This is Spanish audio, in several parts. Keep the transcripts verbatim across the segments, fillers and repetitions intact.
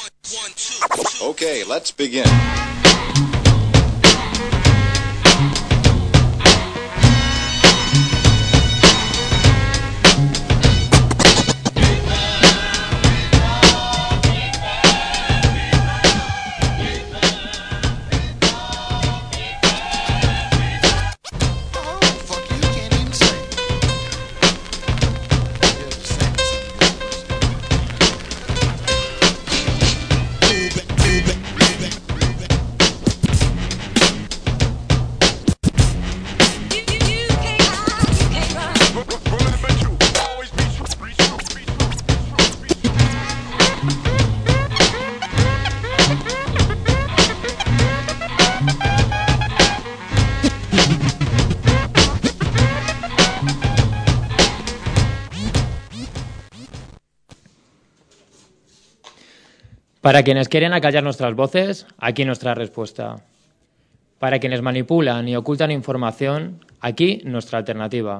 Okay, let's begin. Para quienes quieren acallar nuestras voces, aquí nuestra respuesta. Para quienes manipulan y ocultan información, aquí nuestra alternativa.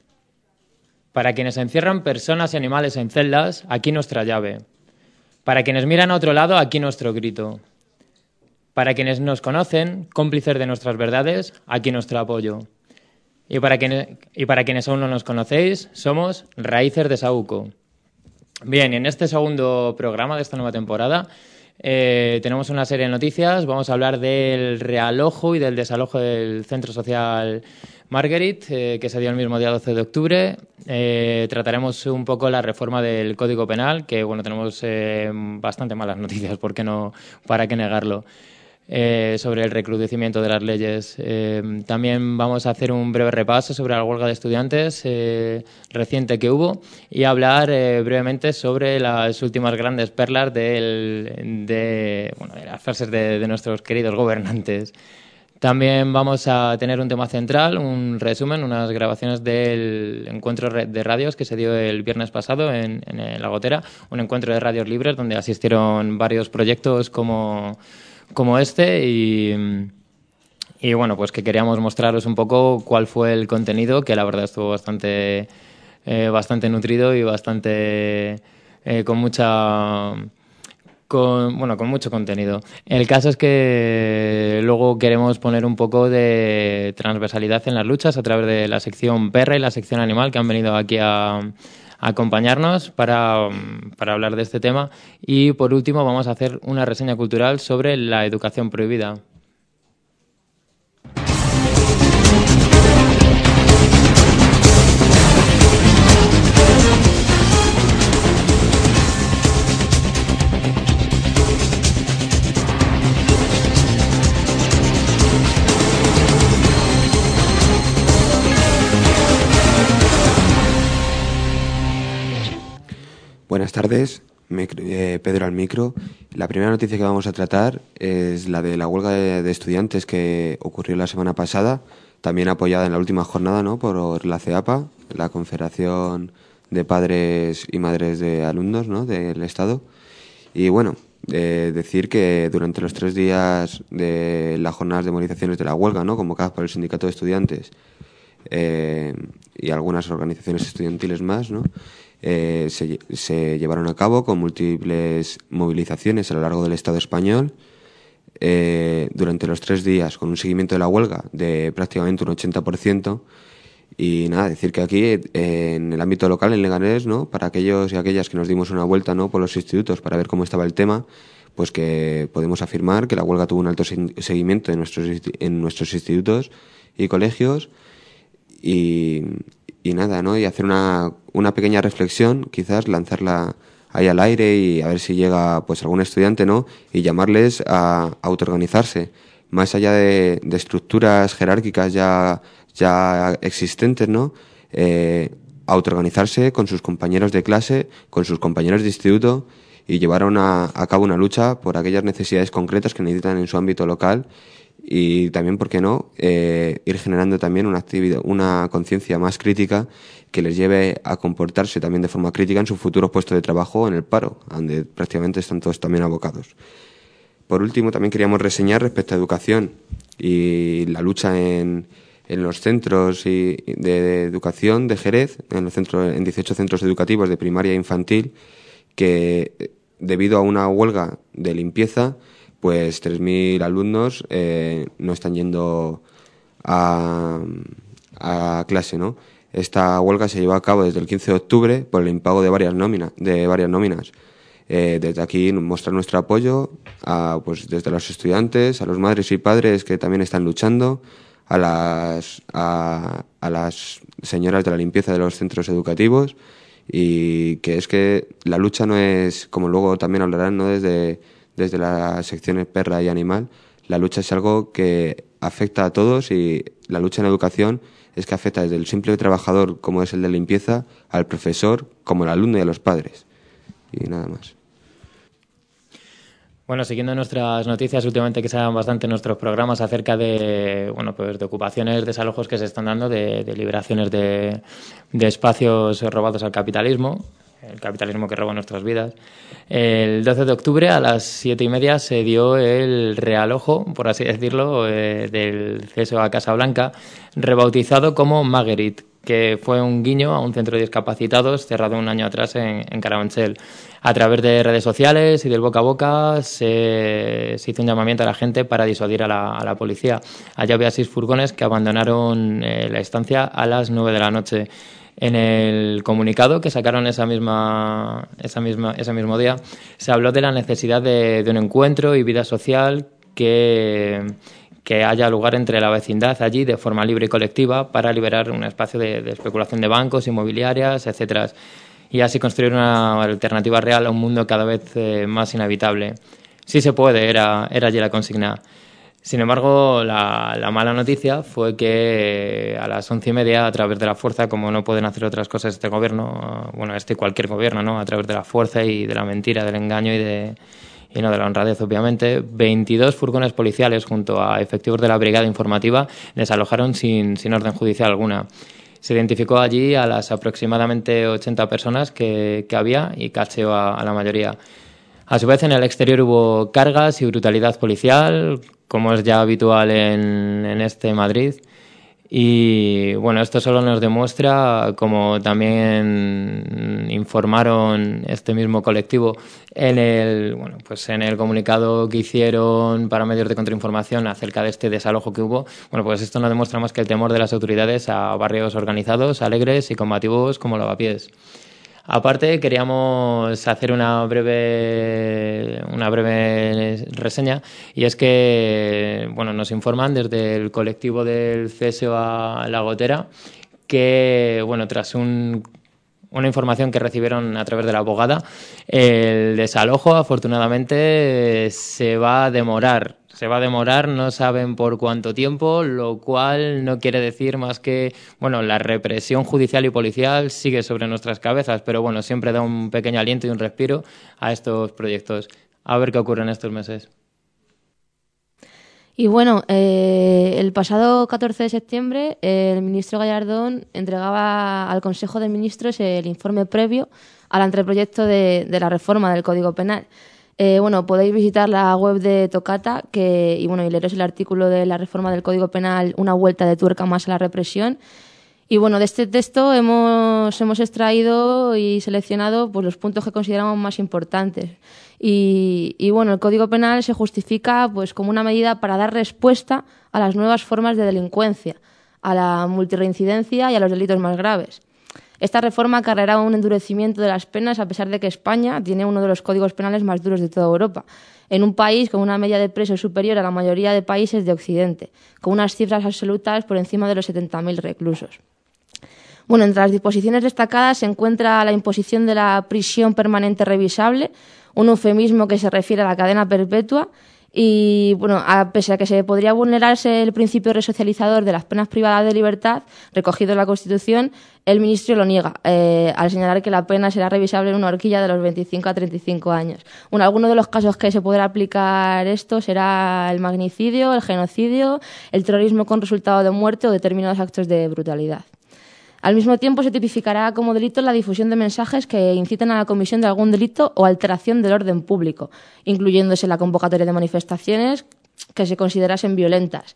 Para quienes encierran personas y animales en celdas, aquí nuestra llave. Para quienes miran a otro lado, aquí nuestro grito. Para quienes nos conocen, cómplices de nuestras verdades, aquí nuestro apoyo. Y para quienes, y para quienes aún no nos conocéis, somos Raíces de Saúco. Bien, en este segundo programa de esta nueva temporada eh, tenemos una serie de noticias. Vamos a hablar del realojo y del desalojo del Centro Social Marguerite, eh, que se dio el mismo día doce de octubre. Eh, trataremos un poco la reforma del Código Penal, que bueno, tenemos eh, bastante malas noticias, ¿por qué no? ¿Para qué negarlo? Eh, sobre el recrudecimiento de las leyes. Eh, también vamos a hacer un breve repaso sobre la huelga de estudiantes eh, reciente que hubo y hablar eh, brevemente sobre las últimas grandes perlas del, de, bueno, de las frases de, de nuestros queridos gobernantes. También vamos a tener un tema central, un resumen, unas grabaciones del encuentro de radios que se dio el viernes pasado en, en La Gotera, un encuentro de radios libres donde asistieron varios proyectos como como este y, y bueno, pues que queríamos mostraros un poco cuál fue el contenido, que la verdad estuvo bastante eh, bastante nutrido y bastante eh, con mucha con bueno con mucho contenido. El caso es que luego queremos poner un poco de transversalidad en las luchas a través de la sección perra y la sección animal que han venido aquí a acompañarnos para, para hablar de este tema. Y por último vamos a hacer una reseña cultural sobre la educación prohibida. Buenas tardes, me, eh, Pedro al micro. La primera noticia que vamos a tratar es la de la huelga de, de estudiantes que ocurrió la semana pasada, también apoyada en la última jornada, ¿no?, por la CEAPA, la Confederación de Padres y Madres de Alumnos, ¿no?, del Estado. Y bueno, eh, decir que durante los tres días de las jornadas de movilizaciones de la huelga, ¿no?, convocadas por el Sindicato de Estudiantes eh, y algunas organizaciones estudiantiles más, ¿no?, Eh, se, se llevaron a cabo con múltiples movilizaciones a lo largo del Estado español eh, durante los tres días, con un seguimiento de la huelga de prácticamente un ochenta por ciento. Y nada, decir que aquí eh, en el ámbito local, en Leganés, ¿no?, para aquellos y aquellas que nos dimos una vuelta, ¿no?, por los institutos para ver cómo estaba el tema, pues que podemos afirmar que la huelga tuvo un alto seguimiento en nuestros, en nuestros institutos y colegios. Y Y nada, ¿no? Y hacer una, una pequeña reflexión, quizás lanzarla ahí al aire y a ver si llega pues algún estudiante, ¿no?, y llamarles a autoorganizarse, más allá de, de estructuras jerárquicas ya, ya existentes, ¿no? Eh, autoorganizarse con sus compañeros de clase, con sus compañeros de instituto y llevar una, a cabo una lucha por aquellas necesidades concretas que necesitan en su ámbito local. Y también, ¿por qué no?, eh, ir generando también una actividad, una conciencia más crítica que les lleve a comportarse también de forma crítica en sus futuros puestos de trabajo en el paro, donde prácticamente están todos también abocados. Por último, también queríamos reseñar respecto a educación y la lucha en, en los centros y de, de educación de Jerez, en, los centros, en dieciocho centros educativos de primaria e infantil, que debido a una huelga de limpieza, pues tres mil alumnos eh, no están yendo a, a clase, ¿no? Esta huelga se llevó a cabo desde el quince de octubre por el impago de varias nóminas. De varias nóminas. Eh, desde aquí mostrar nuestro apoyo a, pues, desde los estudiantes, a los madres y padres que también están luchando, a las, a, a las señoras de la limpieza de los centros educativos, y que es que la lucha no es, como luego también hablarán, no desde, desde las secciones perra y animal, la lucha es algo que afecta a todos, y la lucha en educación es que afecta desde el simple trabajador, como es el de limpieza, al profesor, como el alumno y a los padres. Y nada más. Bueno, siguiendo nuestras noticias, últimamente que se dan bastante nuestros programas acerca de, bueno, pues de ocupaciones, desalojos que se están dando, de, de liberaciones de, de espacios robados al capitalismo, el capitalismo que roba nuestras vidas. El doce de octubre a las siete y media se dio el realojo, por así decirlo, eh, del C E S O a Casablanca, rebautizado como Maguerit, que fue un guiño a un centro de discapacitados cerrado un año atrás en, en Carabanchel. A través de redes sociales y del boca a boca se, se hizo un llamamiento a la gente para disuadir a la, a la policía. Allá había seis furgones que abandonaron eh, la estancia a las nueve de la noche. En el comunicado que sacaron esa misma, esa misma, ese mismo día se habló de la necesidad de, de un encuentro y vida social que... que haya lugar entre la vecindad allí de forma libre y colectiva para liberar un espacio de, de especulación de bancos, inmobiliarias, etcétera, y así construir una alternativa real a un mundo cada vez eh, más inhabitable. Sí se puede, era, era allí la consigna. Sin embargo, la, la mala noticia fue que a las once y media, a través de la fuerza, como no pueden hacer otras cosas este gobierno, bueno, este y cualquier gobierno, ¿no? A través de la fuerza y de la mentira, del engaño y de... y no de la honradez, obviamente, veintidós furgones policiales junto a efectivos de la brigada informativa desalojaron sin, sin orden judicial alguna. Se identificó allí a las aproximadamente ochenta personas que, que había y cacheó a, a la mayoría. A su vez, en el exterior hubo cargas y brutalidad policial, como es ya habitual en, en este Madrid. Y bueno, esto solo nos demuestra, como también informaron este mismo colectivo en el, bueno, pues en el comunicado que hicieron para medios de contrainformación acerca de este desalojo que hubo, bueno, pues esto no demuestra más que el temor de las autoridades a barrios organizados, alegres y combativos como Lavapiés. Aparte, queríamos hacer una breve, una breve reseña, y es que bueno, nos informan desde el colectivo del C E S O a La Gotera que bueno, tras un, una información que recibieron a través de la abogada, el desalojo afortunadamente se va a demorar. Se va a demorar, no saben por cuánto tiempo, lo cual no quiere decir más que, bueno, la represión judicial y policial sigue sobre nuestras cabezas, pero bueno, siempre da un pequeño aliento y un respiro a estos proyectos. A ver qué ocurre en estos meses. Y bueno, eh, el pasado catorce de septiembre eh, el ministro Gallardón entregaba al Consejo de Ministros el informe previo al anteproyecto de, de la reforma del Código Penal. Eh, bueno, podéis visitar la web de Tocata que, y, bueno, y leeros el artículo de la reforma del Código Penal, una vuelta de tuerca más a la represión. Y bueno, de este texto hemos, hemos extraído y seleccionado pues, los puntos que consideramos más importantes. Y, y bueno, el Código Penal se justifica pues, como una medida para dar respuesta a las nuevas formas de delincuencia, a la multirreincidencia y a los delitos más graves. Esta reforma acarreará un endurecimiento de las penas, a pesar de que España tiene uno de los códigos penales más duros de toda Europa, en un país con una media de presos superior a la mayoría de países de Occidente, con unas cifras absolutas por encima de los setenta mil reclusos. Bueno, entre las disposiciones destacadas se encuentra la imposición de la prisión permanente revisable, un eufemismo que se refiere a la cadena perpetua. Y bueno, a, pese a que se podría vulnerarse el principio resocializador de las penas privadas de libertad recogido en la Constitución, el ministro lo niega, eh, al señalar que la pena será revisable en una horquilla de los veinticinco a treinta y cinco años. Bueno, algunos de los casos que se podrá aplicar esto será el magnicidio, el genocidio, el terrorismo con resultado de muerte o determinados actos de brutalidad. Al mismo tiempo, se tipificará como delito la difusión de mensajes que inciten a la comisión de algún delito o alteración del orden público, incluyéndose la convocatoria de manifestaciones que se considerasen violentas.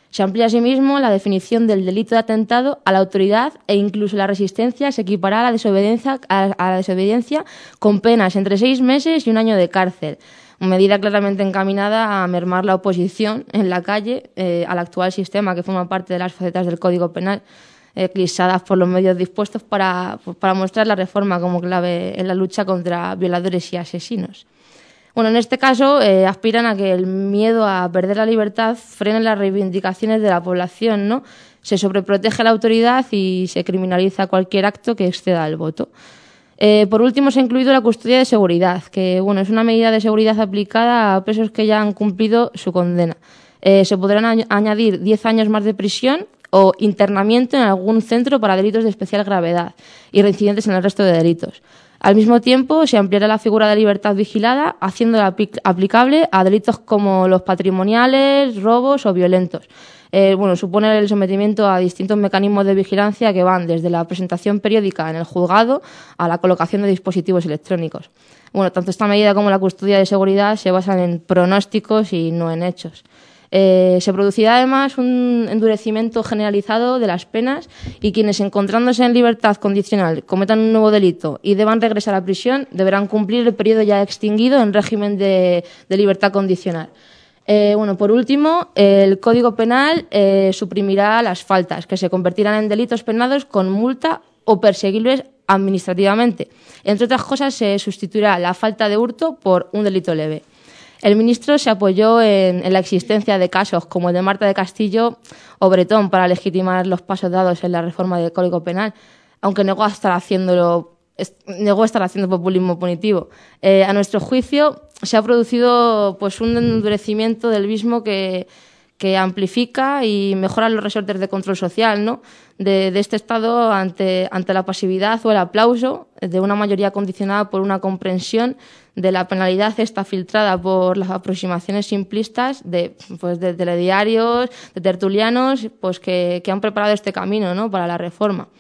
Se amplía asimismo la definición del delito de atentado a la autoridad e incluso la resistencia se equipará a la desobediencia, a, a la desobediencia con penas entre seis meses y un año de cárcel. Medida claramente encaminada a mermar la oposición en la calle eh, al actual sistema que forma parte de las facetas del Código Penal, eclipsadas por los medios dispuestos para, para mostrar la reforma como clave en la lucha contra violadores y asesinos. Bueno, en este caso eh, aspiran a que el miedo a perder la libertad frene las reivindicaciones de la población, ¿no? Se sobreprotege la autoridad y se criminaliza cualquier acto que exceda el voto. Eh, por último, se ha incluido la custodia de seguridad, que bueno, es una medida de seguridad aplicada a presos que ya han cumplido su condena. Eh, se podrán a- añadir diez años más de prisión o internamiento en algún centro para delitos de especial gravedad y reincidentes en el resto de delitos. Al mismo tiempo, se ampliará la figura de libertad vigilada, haciéndola apl- aplicable a delitos como los patrimoniales, robos o violentos. Eh, bueno, supone el sometimiento a distintos mecanismos de vigilancia que van desde la presentación periódica en el juzgado a la colocación de dispositivos electrónicos. Bueno, tanto esta medida como la custodia de seguridad se basan en pronósticos y no en hechos. Eh, se producirá además un endurecimiento generalizado de las penas y quienes, encontrándose en libertad condicional, cometan un nuevo delito y deban regresar a prisión, deberán cumplir el periodo ya extinguido en régimen de, de libertad condicional. Eh, bueno, por último, el Código Penal eh, suprimirá las faltas, que se convertirán en delitos penados con multa o perseguibles administrativamente. Entre otras cosas, se sustituirá la falta de hurto por un delito leve. El ministro se apoyó en, en la existencia de casos como el de Marta de Castillo o Bretón para legitimar los pasos dados en la reforma del Código Penal, aunque negó estar haciéndolo, negó estar haciendo populismo punitivo. Eh, a nuestro juicio, se ha producido pues un endurecimiento del mismo que, que amplifica y mejora los resortes de control social, ¿no? de, de este Estado ante, ante la pasividad o el aplauso de una mayoría condicionada por una comprensión de la penalidad esta filtrada por las aproximaciones simplistas de, pues, de telediarios, de tertulianos, pues que, que han preparado este camino, ¿no? para la reforma.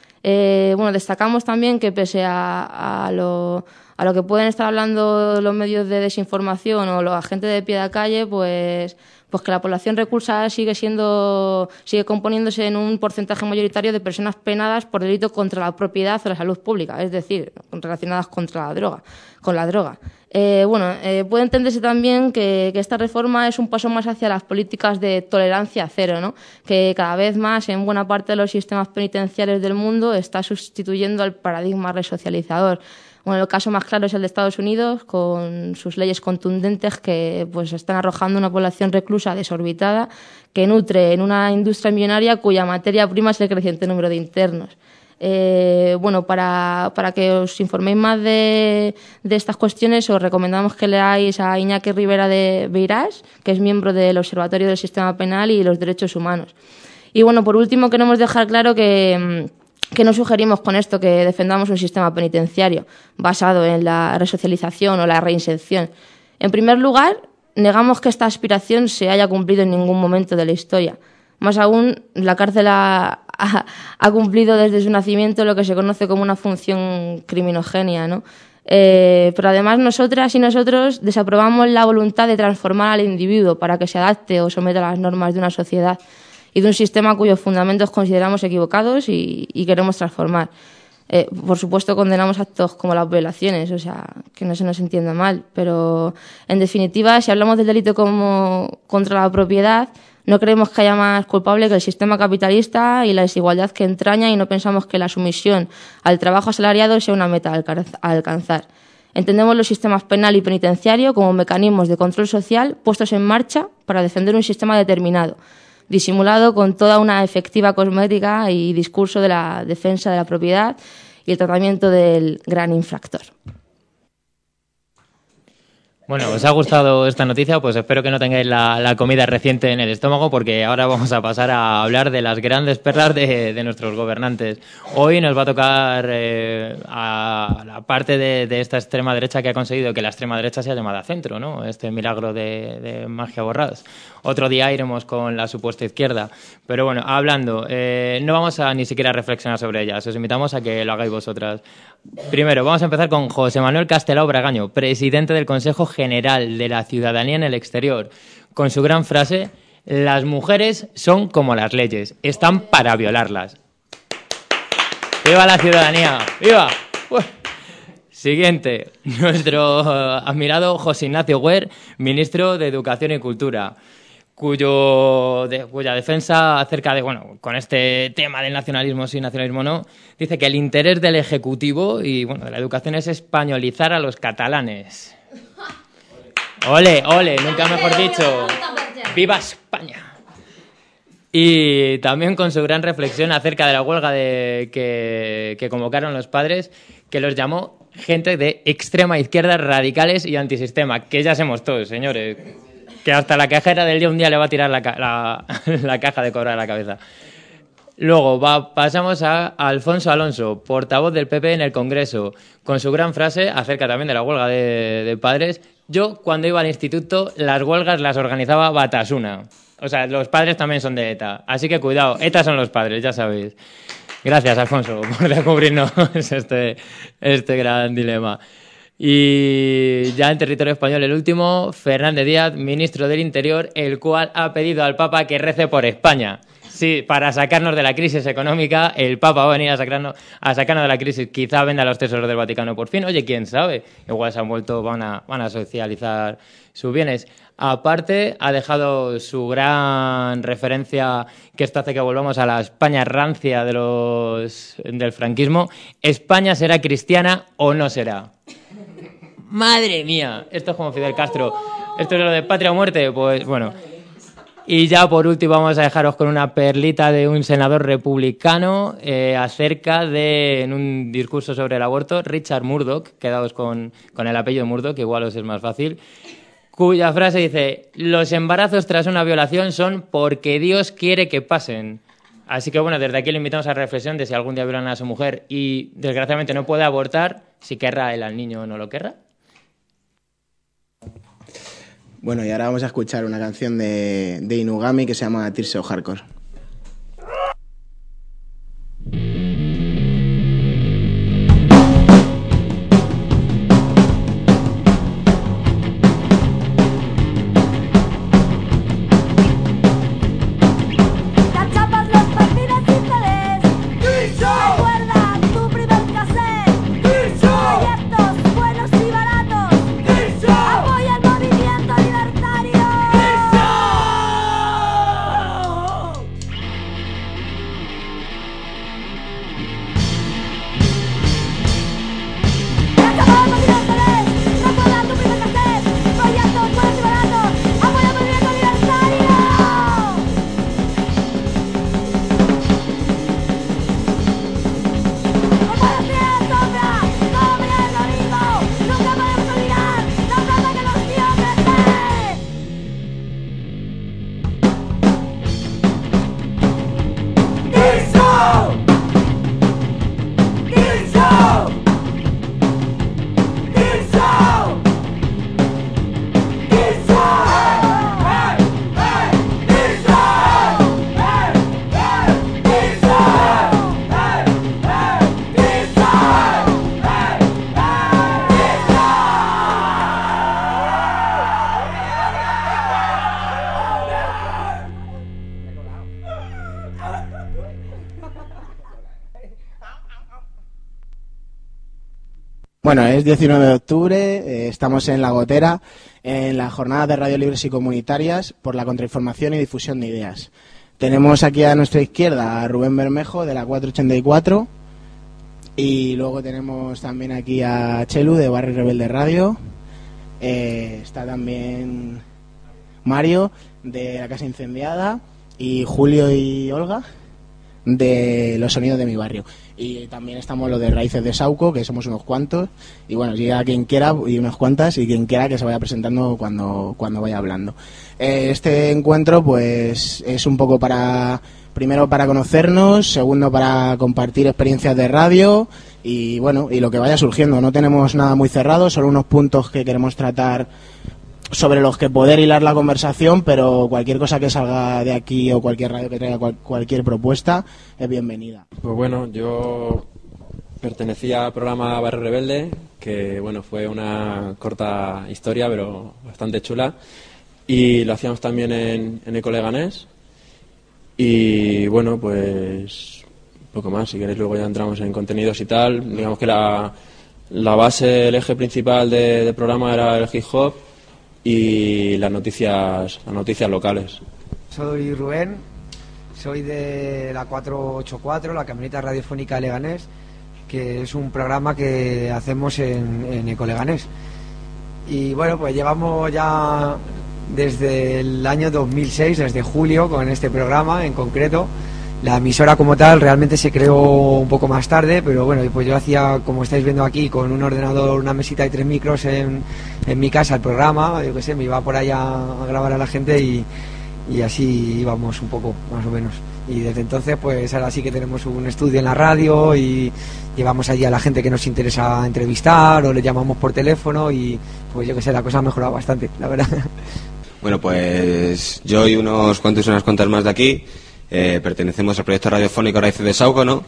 Eh, bueno, destacamos también que pese a, a, lo, a lo que pueden estar hablando los medios de desinformación o los agentes de pie de calle, pues, pues que la población reclusa sigue siendo, sigue componiéndose en un porcentaje mayoritario de personas penadas por delitos contra la propiedad o la salud pública, es decir, relacionadas contra la droga, con la droga. Eh, bueno, eh, puede entenderse también que, que esta reforma es un paso más hacia las políticas de tolerancia cero, ¿no? Que cada vez más en buena parte de los sistemas penitenciarios del mundo está sustituyendo al paradigma resocializador. Bueno, el caso más claro es el de Estados Unidos, con sus leyes contundentes que pues están arrojando una población reclusa desorbitada que nutre en una industria millonaria cuya materia prima es el creciente número de internos. Eh, bueno, para, para que os informéis más de, de estas cuestiones, os recomendamos que leáis a Iñaki Rivera de Beirás, que es miembro del Observatorio del Sistema Penal y los Derechos Humanos. Y bueno, por último, queremos dejar claro que, que no sugerimos con esto que defendamos un sistema penitenciario basado en la resocialización o la reinserción. En primer lugar, negamos que esta aspiración se haya cumplido en ningún momento de la historia. Más aún, la cárcel ha, ha, ha cumplido desde su nacimiento lo que se conoce como una función criminogénea, ¿no? Eh, pero además nosotras y nosotros desaprobamos la voluntad de transformar al individuo para que se adapte o someta a las normas de una sociedad y de un sistema cuyos fundamentos consideramos equivocados y, y queremos transformar. Eh, por supuesto, condenamos actos como las violaciones, o sea, que no se nos entienda mal, pero en definitiva, si hablamos del delito como contra la propiedad, no creemos que haya más culpable que el sistema capitalista y la desigualdad que entraña, y no pensamos que la sumisión al trabajo asalariado sea una meta a alcanzar. Entendemos los sistemas penal y penitenciario como mecanismos de control social puestos en marcha para defender un sistema determinado, disimulado con toda una efectiva cosmética y discurso de la defensa de la propiedad y el tratamiento del gran infractor. Bueno, ¿os ha gustado esta noticia? Pues espero que no tengáis la, la comida reciente en el estómago, porque ahora vamos a pasar a hablar de las grandes perlas de, de nuestros gobernantes. Hoy nos va a tocar eh, a la parte de, de esta extrema derecha que ha conseguido que la extrema derecha sea llamada centro, ¿no? Este milagro de, de magia borradas. Otro día iremos con la supuesta izquierda. Pero bueno, hablando, eh, no vamos a ni siquiera reflexionar sobre ellas. Os invitamos a que lo hagáis vosotras. Primero, vamos a empezar con José Manuel Castelao Bragaño, presidente del Consejo General de la Ciudadanía en el Exterior, con su gran frase: Las mujeres son como las leyes, están para violarlas. ¡Viva la ciudadanía! ¡Viva! Uf. Siguiente, nuestro admirado José Ignacio Güer, ministro de Educación y Cultura, cuyo de, cuya defensa acerca de, bueno, con este tema del nacionalismo sí, nacionalismo no, dice que el interés del Ejecutivo y, bueno, de la educación es españolizar a los catalanes. ¡Ole, ole! Nunca mejor dicho. ¡Viva España! Y también con su gran reflexión acerca de la huelga de, que, que convocaron los padres, que los llamó gente de extrema izquierda, radicales y antisistema, que ya somos todos, señores. Que hasta la cajera del día un día le va a tirar la, la, la caja de cobrar a la cabeza. Luego va, pasamos a Alfonso Alonso, portavoz del P P en el Congreso, con su gran frase acerca también de la huelga de, de padres. Yo, cuando iba al instituto, las huelgas las organizaba Batasuna. O sea, los padres también son de ETA. Así que cuidado, ETA son los padres, ya sabéis. Gracias, Alfonso, por descubrirnos este, este gran dilema. Y ya en territorio español, el último, Fernández Díaz, ministro del Interior, el cual ha pedido al Papa que rece por España. Sí, para sacarnos de la crisis económica, el Papa va a venir a sacarnos, a sacarnos de la crisis. Quizá venda los tesoros del Vaticano por fin. Oye, quién sabe. Igual se han vuelto, van a, van a socializar sus bienes. Aparte, ha dejado su gran referencia, que esto hace que volvamos a la España rancia de los, del franquismo. ¿España será cristiana o no será? ¡Madre mía! Esto es como Fidel Castro. ¿Esto es lo de patria o muerte? Pues bueno. Y ya por último vamos a dejaros con una perlita de un senador republicano eh, acerca de, en un discurso sobre el aborto, Richard Murdoch, quedaos con, con el apellido Murdoch, que igual os es más fácil, cuya frase dice: los embarazos tras una violación son porque Dios quiere que pasen. Así que bueno, desde aquí le invitamos a la reflexión de si algún día violan a su mujer y desgraciadamente no puede abortar, si querrá él al niño o no lo querrá. Bueno, y ahora vamos a escuchar una canción de, de Inugami que se llama Tears of Hardcore. Bueno, es diecinueve de octubre, eh, estamos en La Gotera, en la jornada de Radio Libres y Comunitarias por la contrainformación y difusión de ideas. Tenemos aquí a nuestra izquierda a Rubén Bermejo de la cuatrocientos ochenta y cuatro y luego tenemos también aquí a Chelu de Barrio Rebelde Radio, eh, está también Mario de La Casa Incendiada y Julio y Olga de Los Sonidos de mi Barrio. Y también estamos los de Raíces de Sauco, que somos unos cuantos, y bueno, llega quien quiera, y unas cuantas, y quien quiera que se vaya presentando cuando, cuando vaya hablando. Eh, este encuentro pues es un poco para, primero para conocernos, segundo para compartir experiencias de radio, y bueno, y lo que vaya surgiendo. No tenemos nada muy cerrado, solo unos puntos que queremos tratar sobre los que poder hilar la conversación, pero cualquier cosa que salga de aquí o cualquier radio que traiga cual, cualquier propuesta es bienvenida. Pues bueno, yo pertenecía al programa Barrio Rebelde, que bueno, fue una corta historia, pero bastante chula. y lo hacíamos también en, en Eco Leganés. Y bueno, pues poco más, si queréis luego ya entramos en contenidos y tal. Digamos que la, la base, el eje principal de, del programa era el hip hop y las noticias, las noticias locales. Soy Rubén, soy de la cuatrocientos ochenta y cuatro, la camioneta radiofónica de Leganés, que es un programa que hacemos en, en Eco Leganés. Y bueno, pues llevamos ya desde el año dos mil seis, desde julio, con este programa en concreto. La emisora como tal realmente se creó un poco más tarde, pero bueno, pues yo hacía, como estáis viendo aquí, con un ordenador, una mesita y tres micros en, en mi casa el programa, yo qué sé, me iba por allá a grabar a la gente y, y así íbamos un poco, más o menos. Y desde entonces, pues ahora sí que tenemos un estudio en la radio y llevamos allí a la gente que nos interesa entrevistar o le llamamos por teléfono y pues yo qué sé, la cosa ha mejorado bastante, la verdad. Bueno, pues yo y unos cuantos y unas cuantas más de aquí eh, pertenecemos al proyecto radiofónico Raíces de Sauco, ¿no?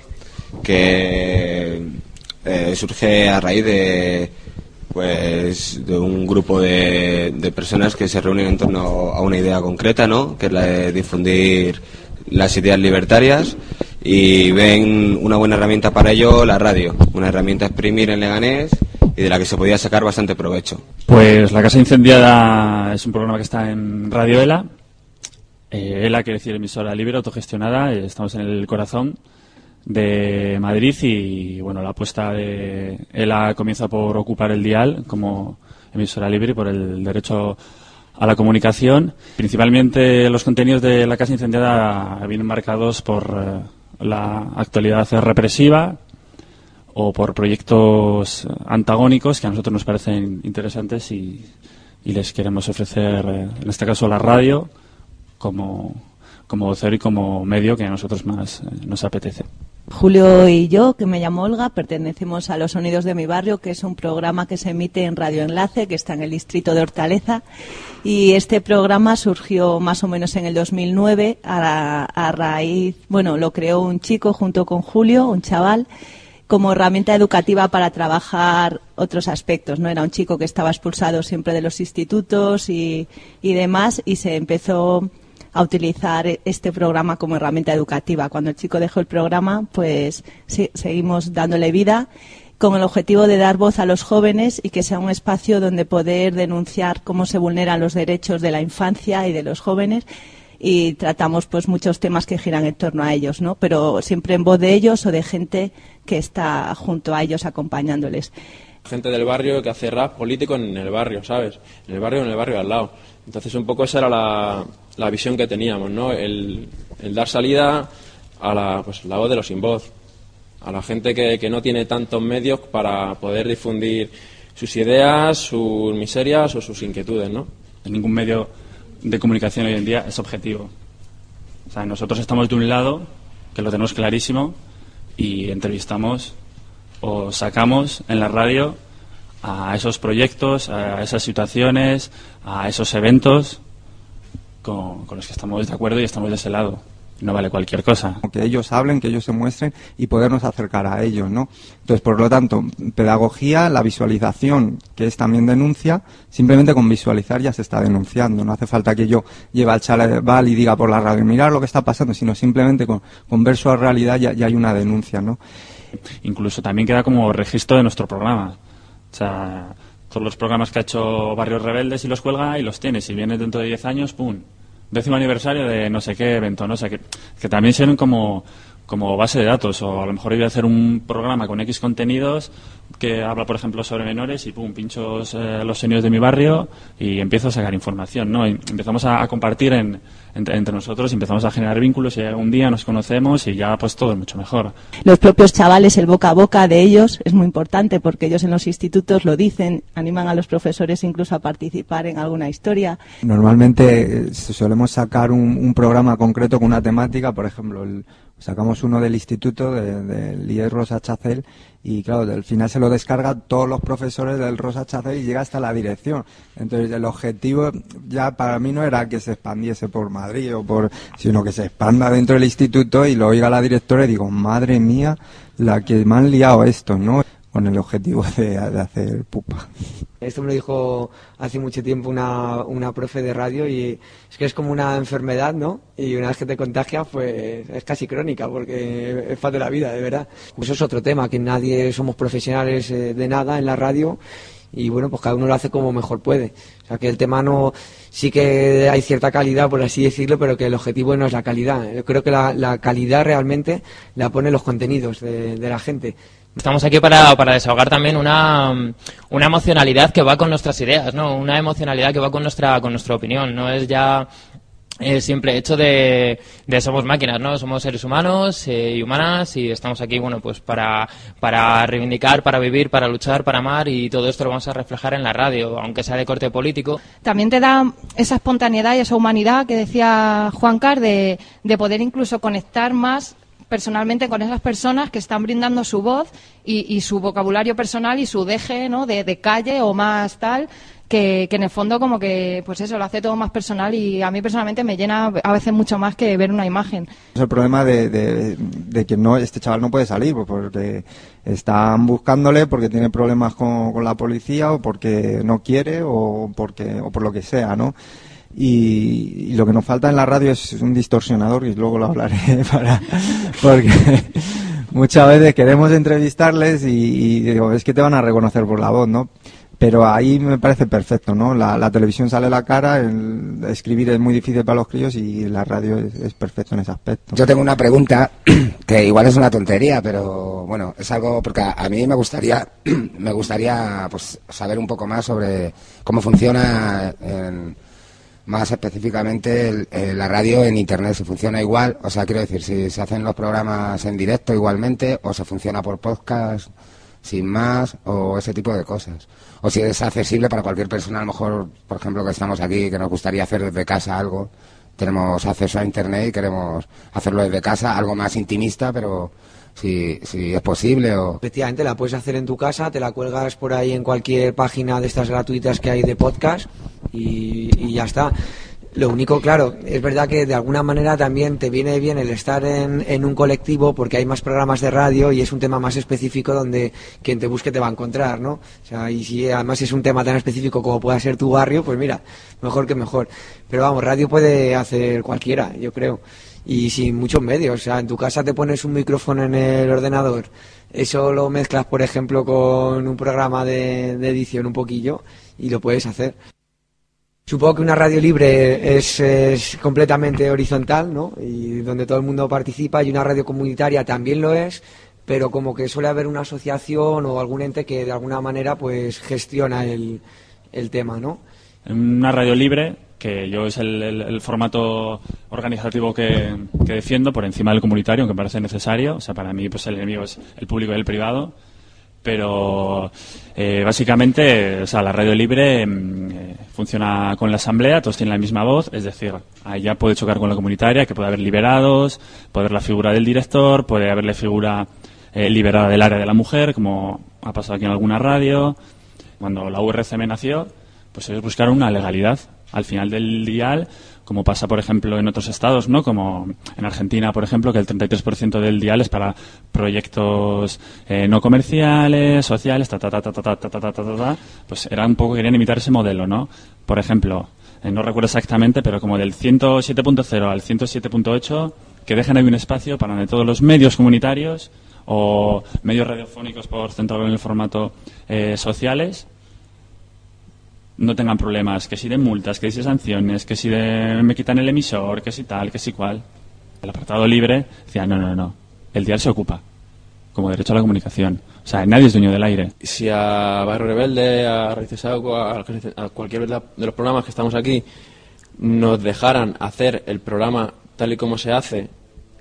Que eh, surge a raíz de pues de un grupo de, de personas que se reúnen en torno a una idea concreta, ¿no? Que es la de difundir las ideas libertarias y ven una buena herramienta para ello la radio, una herramienta a exprimir en Leganés y de la que se podía sacar bastante provecho. Pues La Casa Incendiada es un programa que está en Radio ELA. Eh, ELA quiere decir emisora libre, autogestionada. Estamos en el corazón de Madrid y bueno, la apuesta de ELA comienza por ocupar el dial como emisora libre por el derecho a la comunicación. Principalmente los contenidos de La Casa Incendiada vienen marcados por eh, la actualidad represiva o por proyectos antagónicos que a nosotros nos parecen interesantes y, y les queremos ofrecer, eh, en este caso, la radio como, como vocero y como medio que a nosotros más eh, nos apetece. Julio y yo, que me llamo Olga, pertenecemos a Los Sonidos de mi Barrio, que es un programa que se emite en Radio Enlace, que está en el distrito de Hortaleza. Y este programa surgió más o menos en el dos mil nueve a, a raíz, bueno, lo creó un chico junto con Julio, un chaval, como herramienta educativa para trabajar otros aspectos, ¿no? Era un chico que estaba expulsado siempre de los institutos y, y demás, y se empezó a utilizar este programa como herramienta educativa. Cuando el chico dejó el programa, pues sí, seguimos dándole vida con el objetivo de dar voz a los jóvenes y que sea un espacio donde poder denunciar cómo se vulneran los derechos de la infancia y de los jóvenes, y tratamos pues muchos temas que giran en torno a ellos, ¿no? Pero siempre en voz de ellos o de gente que está junto a ellos acompañándoles. Gente del barrio que hace rap político en el barrio, ¿sabes? En el barrio, en el barrio al lado. Entonces un poco esa era la, la visión que teníamos, ¿no? El, el dar salida a la, pues, la voz de los sin voz, a la gente que, que no tiene tantos medios para poder difundir sus ideas, sus miserias o sus inquietudes, ¿no? En ningún medio de comunicación hoy en día es objetivo. O sea, nosotros estamos de un lado, que lo tenemos clarísimo, y entrevistamos o sacamos en la radio a esos proyectos, a esas situaciones, a esos eventos con, con los que estamos de acuerdo y estamos de ese lado. No vale cualquier cosa. Que ellos hablen, que ellos se muestren y podernos acercar a ellos, ¿no? Entonces, por lo tanto, pedagogía, la visualización, que es también denuncia, simplemente con visualizar ya se está denunciando. No hace falta que yo lleve al chaval y diga por la radio, mirar lo que está pasando, sino simplemente con, con ver su realidad ya, ya hay una denuncia, ¿no? Incluso también queda como registro de nuestro programa. O sea, todos los programas que ha hecho Barrios Rebeldes y los cuelga y los tiene. Si viene dentro de diez años, ¡pum!, décimo aniversario de no sé qué evento, no sé qué, que también sirven como, como base de datos. O a lo mejor voy a hacer un programa con X contenidos que habla, por ejemplo, sobre menores y pum, pincho eh, los seniors de mi barrio y empiezo a sacar información, ¿no? Y empezamos a, a compartir en, entre, entre nosotros, empezamos a generar vínculos y un día nos conocemos y ya pues todo es mucho mejor. Los propios chavales, el boca a boca de ellos es muy importante porque ellos en los institutos lo dicen, animan a los profesores incluso a participar en alguna historia. Normalmente eh, solemos sacar un, un programa concreto con una temática, por ejemplo, el, sacamos uno del instituto de, del I E S Rosa Chacel y claro, al final se lo descargan todos los profesores del Rosa Chacel y llega hasta la dirección. Entonces el objetivo ya para mí no era que se expandiese por Madrid o por, sino que se expanda dentro del instituto y lo oiga la directora y digo, madre mía, la que me han liado esto, ¿no? con el objetivo de, de hacer pupa. Esto me lo dijo hace mucho tiempo una, una profe de radio y es que es como una enfermedad, ¿no? Y una vez que te contagias, pues es casi crónica porque es parte de la vida, de verdad. Pues eso es otro tema, que nadie somos profesionales de nada en la radio y bueno, pues cada uno lo hace como mejor puede. O sea que el tema no, sí que hay cierta calidad, por así decirlo, pero que el objetivo no es la calidad. Yo creo que la, la calidad realmente la ponen los contenidos de, de la gente. Estamos aquí para, para desahogar también una, una emocionalidad que va con nuestras ideas, ¿no? Una emocionalidad que va con nuestra, con nuestra opinión. No es ya el simple hecho de, de somos máquinas, ¿no? Somos seres humanos eh, y humanas y estamos aquí, bueno, pues para, para reivindicar, para vivir, para luchar, para amar y todo esto lo vamos a reflejar en la radio, aunque sea de corte político. También te da esa espontaneidad y esa humanidad que decía Juancar de, de poder incluso conectar más personalmente con esas personas que están brindando su voz y, y su vocabulario personal y su deje, ¿no? de, de calle o más tal, que, que en el fondo como que pues eso lo hace todo más personal y a mí personalmente me llena a veces mucho más que ver una imagen. Es el problema de, de, de que no este chaval no puede salir porque están buscándole porque tiene problemas con, con la policía o porque no quiere o porque o por lo que sea, ¿no? Y, y lo que nos falta en la radio es un distorsionador y luego lo hablaré para porque muchas veces queremos entrevistarles y, y digo, es que te van a reconocer por la voz, ¿no? Pero ahí me parece perfecto, ¿no? La, la televisión sale la cara, el escribir es muy difícil para los críos y la radio es, es perfecto en ese aspecto. Yo tengo una pregunta que igual es una tontería, pero bueno, es algo porque a, a mí me gustaría me gustaría pues saber un poco más sobre cómo funciona en, más específicamente el, el, la radio en internet, si funciona igual, o sea, quiero decir, si se hacen los programas en directo igualmente o se funciona por podcast sin más o ese tipo de cosas, o si es accesible para cualquier persona, a lo mejor, por ejemplo, que estamos aquí, que nos gustaría hacer desde casa algo, tenemos acceso a internet y queremos hacerlo desde casa, algo más intimista, pero si, si es posible o... Efectivamente, la puedes hacer en tu casa, te la cuelgas por ahí en cualquier página de estas gratuitas que hay de podcast y, y ya está. Lo único, claro, es verdad que de alguna manera también te viene bien el estar en, en un colectivo porque hay más programas de radio y es un tema más específico donde quien te busque te va a encontrar, ¿no? O sea, y si además es un tema tan específico como pueda ser tu barrio, pues mira, mejor que mejor. Pero vamos, radio puede hacer cualquiera, yo creo. Y sin muchos medios, o sea, en tu casa te pones un micrófono en el ordenador, eso lo mezclas, por ejemplo, con un programa de, de edición un poquillo y lo puedes hacer. Supongo que una radio libre es, es completamente horizontal, ¿no? Y donde todo el mundo participa, y una radio comunitaria también lo es, pero como que suele haber una asociación o algún ente que de alguna manera pues gestiona el, el tema, ¿no? Una radio libre, que yo es el, el, el formato organizativo que, que defiendo por encima del comunitario, aunque me parece necesario. O sea, para mí pues el enemigo es el público y el privado. Pero eh, básicamente, o sea, la radio libre eh, funciona con la asamblea, todos tienen la misma voz, es decir, ahí ya puede chocar con la comunitaria, que puede haber liberados, puede haber la figura del director, puede haber la figura eh, liberada del área de la mujer, como ha pasado aquí en alguna radio. Cuando la U R C M nació, pues ellos buscaron una legalidad al final del dial, como pasa, por ejemplo, en otros estados, ¿no? Como en Argentina, por ejemplo, que el treinta y tres por ciento del dial es para proyectos eh, no comerciales, sociales, ta, ta, ta, ta, ta, ta, ta, ta, ta, ta, ta. Pues era un poco, querían imitar ese modelo, ¿no? Por ejemplo, eh, no recuerdo exactamente, pero como del ciento siete punto cero al ciento siete punto ocho, que dejen ahí un espacio para donde todos los medios comunitarios o medios radiofónicos, por centrarlo en el formato eh, sociales, no tengan problemas, que si de multas, que si de sanciones, que si de me quitan el emisor, que si tal, que si cual. El apartado libre decía, no, no, no, el dial se ocupa como derecho a la comunicación. O sea, nadie es dueño del aire. Si a Barrio Rebelde, a Raíces Agua, a cualquier de los programas que estamos aquí nos dejaran hacer el programa tal y como se hace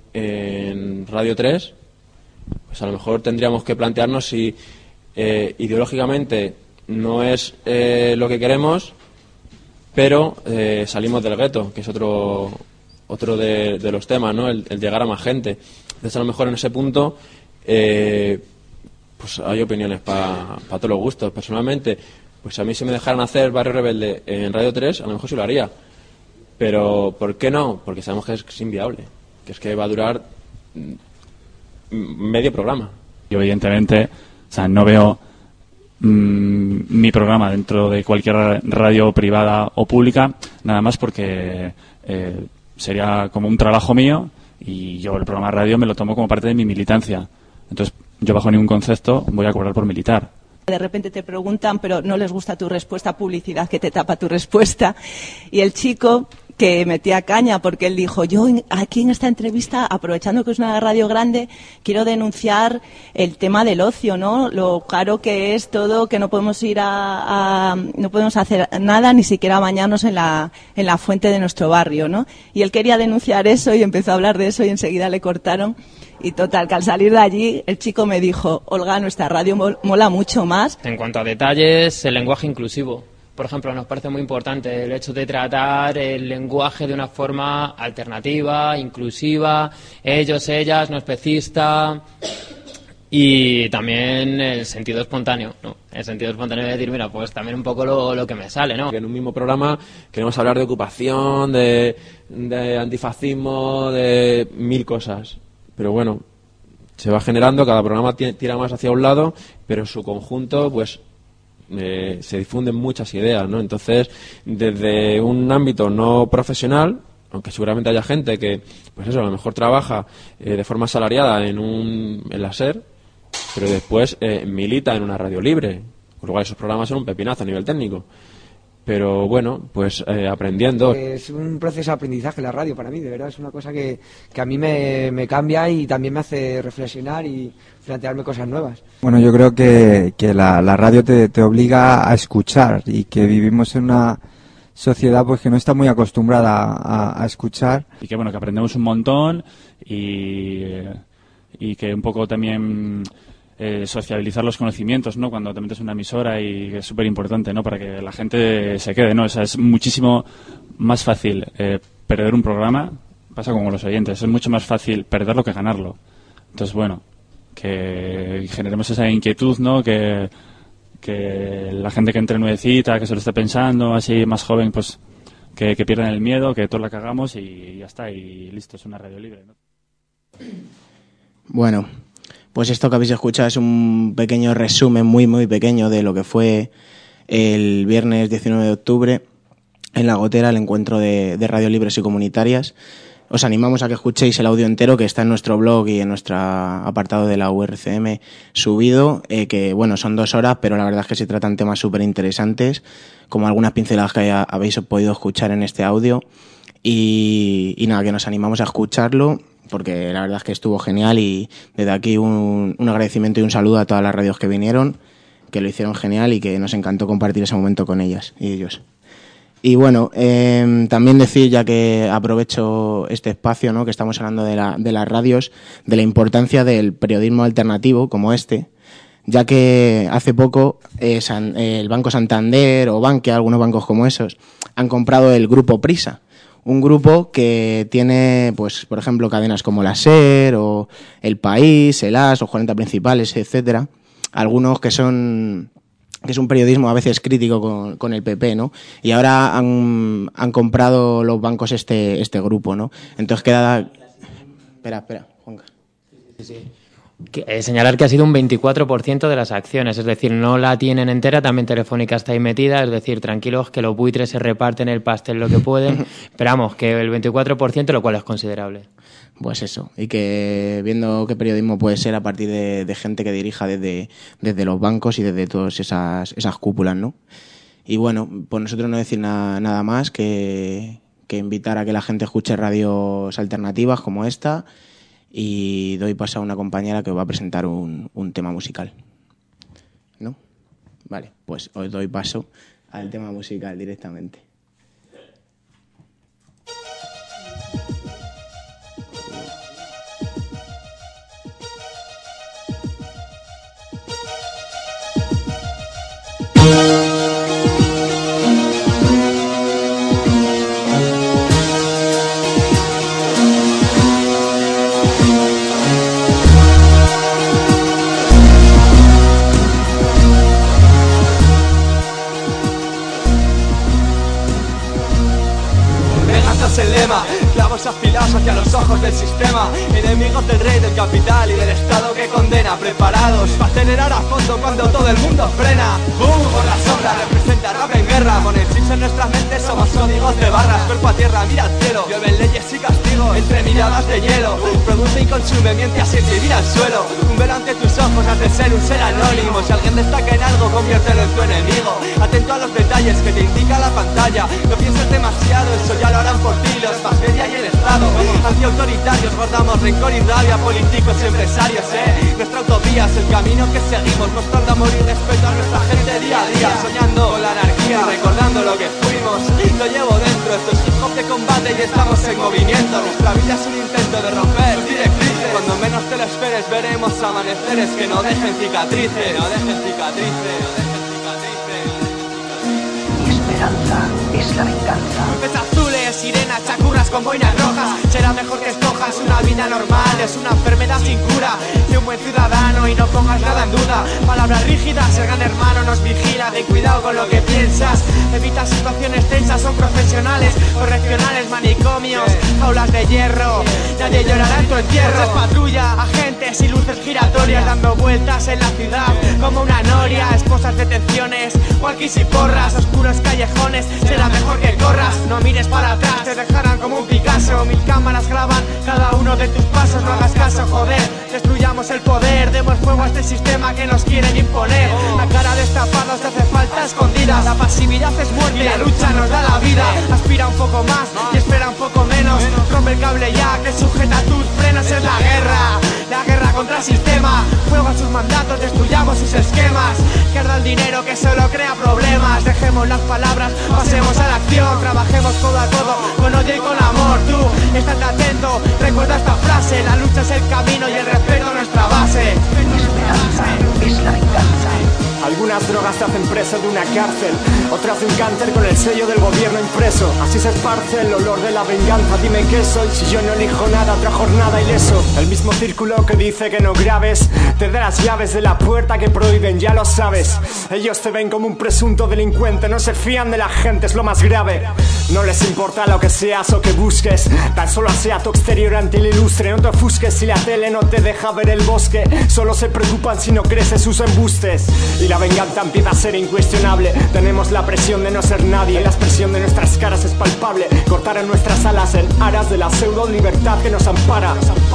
en Radio tres, pues a lo mejor tendríamos que plantearnos si eh, ideológicamente no es eh, lo que queremos, pero eh, salimos del gueto, que es otro otro de, de los temas, ¿no? El, el llegar a más gente. Entonces, a lo mejor en ese punto eh, pues hay opiniones para pa todos los gustos. Personalmente, pues a mí si me dejaran hacer Barrio Rebelde en Radio tres, a lo mejor sí lo haría. Pero, ¿por qué no? Porque sabemos que es inviable, que es que va a durar medio programa. Y evidentemente O sea, no veo mmm, mi programa dentro de cualquier radio privada o pública, nada más porque eh, sería como un trabajo mío y yo el programa de radio me lo tomo como parte de mi militancia. Entonces, yo bajo ningún concepto voy a cobrar por militar. De repente te preguntan, pero no les gusta tu respuesta, publicidad que te tapa tu respuesta. Y el chico que metía caña, porque él dijo, yo aquí en esta entrevista, aprovechando que es una radio grande, quiero denunciar el tema del ocio, ¿no? Lo caro que es todo, que no podemos ir a, a no podemos hacer nada, ni siquiera bañarnos en la, en la fuente de nuestro barrio, ¿no? Y él quería denunciar eso y empezó a hablar de eso y enseguida le cortaron. Y total, que al salir de allí, el chico me dijo, Olga, nuestra radio mola mucho más. En cuanto a detalles, el lenguaje inclusivo. Por ejemplo, nos parece muy importante el hecho de tratar el lenguaje de una forma alternativa, inclusiva, ellos, ellas, no especista, y también el sentido espontáneo, ¿no? El sentido espontáneo de decir, mira, pues también un poco lo, lo que me sale, ¿no? Que en un mismo programa queremos hablar de ocupación, de, de antifascismo, de mil cosas. Pero bueno, se va generando, cada programa tira más hacia un lado, pero en su conjunto, pues, eh, se difunden muchas ideas, ¿no? Entonces, desde un ámbito no profesional, aunque seguramente haya gente que, pues eso, a lo mejor trabaja eh, de forma asalariada en un en la SER, pero después eh, milita en una radio libre, con lo cual esos programas son un pepinazo a nivel técnico. Pero bueno, pues eh, aprendiendo. Es un proceso de aprendizaje la radio para mí, de verdad, es una cosa que, que a mí me, me cambia y también me hace reflexionar y plantearme cosas nuevas. Bueno, yo creo que, que la, la radio te, te obliga a escuchar y que vivimos en una sociedad pues que no está muy acostumbrada a, a escuchar. Y que bueno, que aprendemos un montón y, y que un poco también... Eh, sociabilizar los conocimientos, ¿no? Cuando te metes en una emisora, y es súper importante, ¿no? Para que la gente se quede, ¿no? O sea, es muchísimo más fácil eh, perder un programa, pasa como con los oyentes, es mucho más fácil perderlo que ganarlo. Entonces, bueno, que generemos esa inquietud, ¿no? Que, que la gente que entre nuevecita, que se lo esté pensando, así más joven, pues que, que pierdan el miedo, que todos la cagamos y ya está, y listo, es una radio libre, ¿no? Bueno, pues esto que habéis escuchado es un pequeño resumen, muy, muy pequeño, de lo que fue el viernes diecinueve de octubre en La Gotera, el encuentro de, de Radio Libres y Comunitarias. Os animamos a que escuchéis el audio entero, que está en nuestro blog y en nuestro apartado de la U R C M subido, eh, que bueno, son dos horas, pero la verdad es que se tratan temas súper interesantes, como algunas pinceladas que haya, habéis podido escuchar en este audio. Y, y nada, que nos animamos a escucharlo, porque la verdad es que estuvo genial, y desde aquí un, un agradecimiento y un saludo a todas las radios que vinieron, que lo hicieron genial y que nos encantó compartir ese momento con ellas y ellos. Y bueno, eh, también decir, ya que aprovecho este espacio, ¿no? Que estamos hablando de, la, de las radios, de la importancia del periodismo alternativo como este, ya que hace poco eh, San, eh, el Banco Santander o Bankia, algunos bancos como esos, han comprado el Grupo Prisa. Un grupo que tiene, pues, por ejemplo, cadenas como la SER o El País, el As, los cuarenta Principales, etcétera. Algunos que son, que es un periodismo a veces crítico con, con el P P, ¿no? Y ahora han, han comprado los bancos este, este grupo, ¿no? Entonces queda... Espera, espera, Juanca. Sí, sí. Que, eh, señalar que ha sido un veinticuatro por ciento de las acciones, es decir, no la tienen entera, también Telefónica está ahí metida, es decir, tranquilos que los buitres se reparten el pastel lo que pueden, pero vamos, que el veinticuatro por ciento, lo cual es considerable. Pues eso, y que viendo qué periodismo puede ser a partir de, de gente que dirija desde, desde los bancos y desde todas esas, esas cúpulas, ¿no? Y bueno, pues nosotros no decir nada, nada más que, que invitar a que la gente escuche radios alternativas como esta. Y doy paso a una compañera que os va a presentar un, un tema musical. ¿No? Vale, pues os doy paso al tema musical directamente. el lema. Clavos afilados hacia los ojos del sistema, enemigos del rey, del capital y del estado que condena. Preparados para acelerar a fondo cuando todo el mundo frena. Boom, por la sombra representa rap en guerra. Ponen chips en nuestras mentes, somos códigos de barras. Cuerpo a tierra, mira al cielo, llueven leyes y castigos entre miradas de hielo. Produce y consume, miente así y mira al suelo. Un velo ante tus ojos has de ser un ser anónimo. Si alguien destaca en algo, conviértelo en tu enemigo. Atento a los detalles que te indica la pantalla. No pienses demasiado, eso ya lo harán por ti los más media y el Estado. Antiautoritarios, guardamos rencor y rabia. Políticos y empresarios, eh. Nuestra autovía es el camino que seguimos, mostrando amor y respeto a nuestra gente día a día. Soñando con la anarquía, recordando lo que fuimos. Lo llevo dentro, esto es hip hop de combate y estamos en movimiento. Nuestra vida es un intento de romper directrices. Cuando menos te lo esperes veremos amaneceres que no dejen cicatrices. No dejen cicatrices, no dejen cicatrices. Mi esperanza es la venganza. Nubes azules, sirenas, chacurras con boinas rojas. Será mejor que escojas una vida normal. Es una enfermedad sin cura. Sé un buen ciudadano y no pongas nada en duda. Palabras rígidas, el gran hermano nos vigila. Ten cuidado con lo que piensas. Evita situaciones tensas, son profesionales. Correccionales, manicomios, jaulas de hierro. Nadie llorará en tu entierro. Es patrulla, agentes y luces giratorias dando vueltas en la ciudad como una noria. Esposas, detenciones, walkies y porras. Oscuros callejones, será mejor que corras. No mires para atrás, te dejarán como un Picasso. Mil cámaras graban cada uno de tus pasos. No hagas caso, joder, destruyamos el poder. Demos fuego a este sistema que nos quieren imponer. La cara destapada te hace falta escondida. La pasividad es muerte y la lucha nos da la vida. Aspira un poco más y espera un poco menos. Rompe el cable ya que sujeta tus frenos. Es la guerra, la guerra contra el sistema. Fuego a sus mandatos, destruyamos sus esquemas. Que arda el dinero que solo crea problemas. Dejemos las palabras, pasemos a la acción. Trabajemos codo a codo, con odio y con amor. Tú, estate atento, recuerda esta frase. La lucha es el camino y el respeto nuestra base. Mi esperanza es la venganza. Algunas drogas te hacen preso de una cárcel, otras de un cáncer con el sello del gobierno impreso. Así se esparce el olor de la venganza. Dime qué soy si yo no elijo nada, otra jornada ileso. El mismo círculo que dice que no grabes te da las llaves de la puerta que prohíben, ya lo sabes. Ellos te ven como un presunto delincuente, no se fían de la gente, es lo más grave. No les importa lo que seas o que busques, tan solo sea tu exterior ante el ilustre. No te ofusques si la tele no te deja ver el bosque, solo se preocupan si no creces sus embustes. Y la venganza empieza a ser incuestionable. Tenemos la presión de no ser nadie, la expresión de nuestras caras es palpable. Cortarán nuestras alas en aras de la pseudo libertad que nos ampara.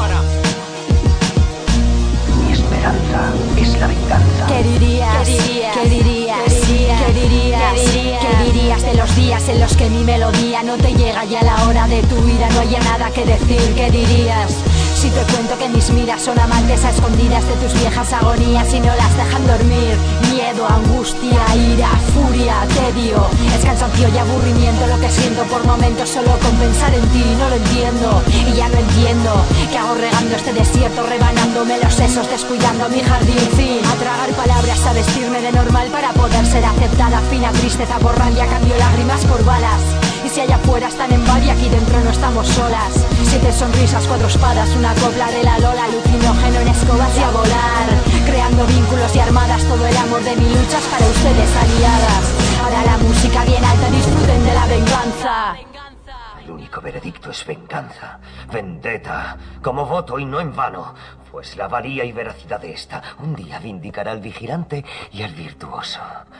Mi esperanza es la venganza. ¿Qué dirías? ¿Qué dirías? ¿Qué dirías? ¿Qué dirías? ¿Qué dirías de los días en los que mi melodía no te llega y a la hora de tu vida no haya nada que decir? ¿Qué dirías? Si te cuento que mis miras son amantes a escondidas de tus viejas agonías y no las dejan dormir. Miedo, angustia, ira, furia, tedio. Es cansancio y aburrimiento lo que siento por momentos solo con pensar en ti. No lo entiendo y ya no entiendo. ¿Qué hago regando este desierto, rebanándome los sesos, descuidando mi jardín? Fin, a tragar palabras, a vestirme de normal para poder ser aceptada. Fina tristeza por rabia, cambio lágrimas por balas. Y si allá afuera están en bar y aquí dentro no estamos solas. Siete sonrisas, cuatro espadas, una copla de la Lola, alucinógeno en escobas y a volar. Creando vínculos y armadas, todo el amor de mi lucha es para ustedes aliadas. Ahora la música bien alta, disfruten de la venganza. El único veredicto es venganza, vendetta, como voto y no en vano. Pues la valía y veracidad de esta un día vindicará al vigilante y al virtuoso.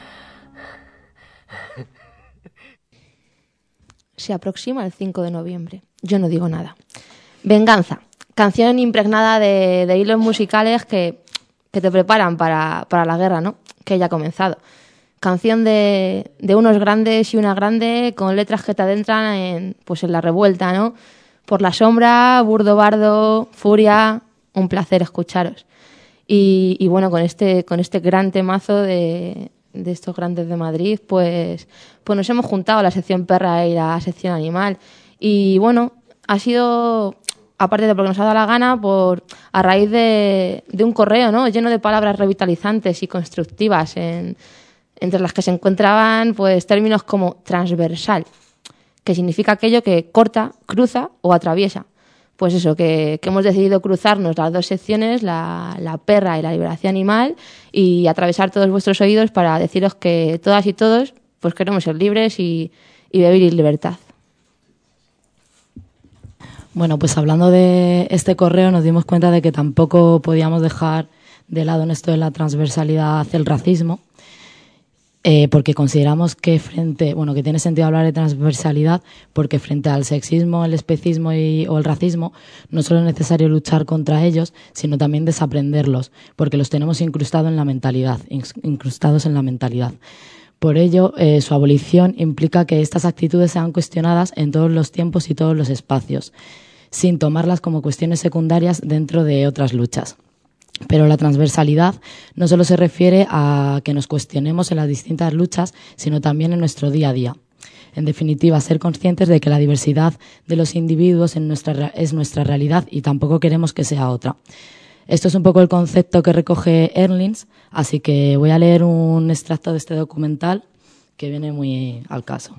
Se aproxima el cinco de noviembre. Yo no digo nada. Venganza. Canción impregnada de, de hilos musicales que, que te preparan para, para la guerra, ¿no? Que ya ha comenzado. Canción de, de unos grandes y una grande con letras que te adentran en, pues en la revuelta, ¿no? Por la sombra, burdo bardo, furia, un placer escucharos. Y, y bueno, con este, con este gran temazo de... de estos grandes de Madrid, pues, pues nos hemos juntado la sección perra y la sección animal. Y bueno, ha sido, aparte de porque nos ha dado la gana, por a raíz de, de un correo, ¿no? Lleno de palabras revitalizantes y constructivas, en, entre las que se encontraban pues términos como transversal, que significa aquello que corta, cruza o atraviesa. Pues eso, que, que hemos decidido cruzarnos las dos secciones, la, la perra y la liberación animal, y atravesar todos vuestros oídos para deciros que todas y todos pues queremos ser libres y, y vivir en libertad. Bueno, pues hablando de este correo nos dimos cuenta de que tampoco podíamos dejar de lado en esto de la transversalidad hacia el racismo, eh, porque consideramos que frente, bueno, que tiene sentido hablar de transversalidad, porque frente al sexismo, el especismo y, o el racismo, no solo es necesario luchar contra ellos, sino también desaprenderlos, porque los tenemos incrustados en la mentalidad, incrustados en la mentalidad. Por ello, eh, su abolición implica que estas actitudes sean cuestionadas en todos los tiempos y todos los espacios, sin tomarlas como cuestiones secundarias dentro de otras luchas. Pero la transversalidad no solo se refiere a que nos cuestionemos en las distintas luchas, sino también en nuestro día a día. En definitiva, ser conscientes de que la diversidad de los individuos en nuestra, es nuestra realidad y tampoco queremos que sea otra. Esto es un poco el concepto que recoge Erlings, así que voy a leer un extracto de este documental que viene muy al caso.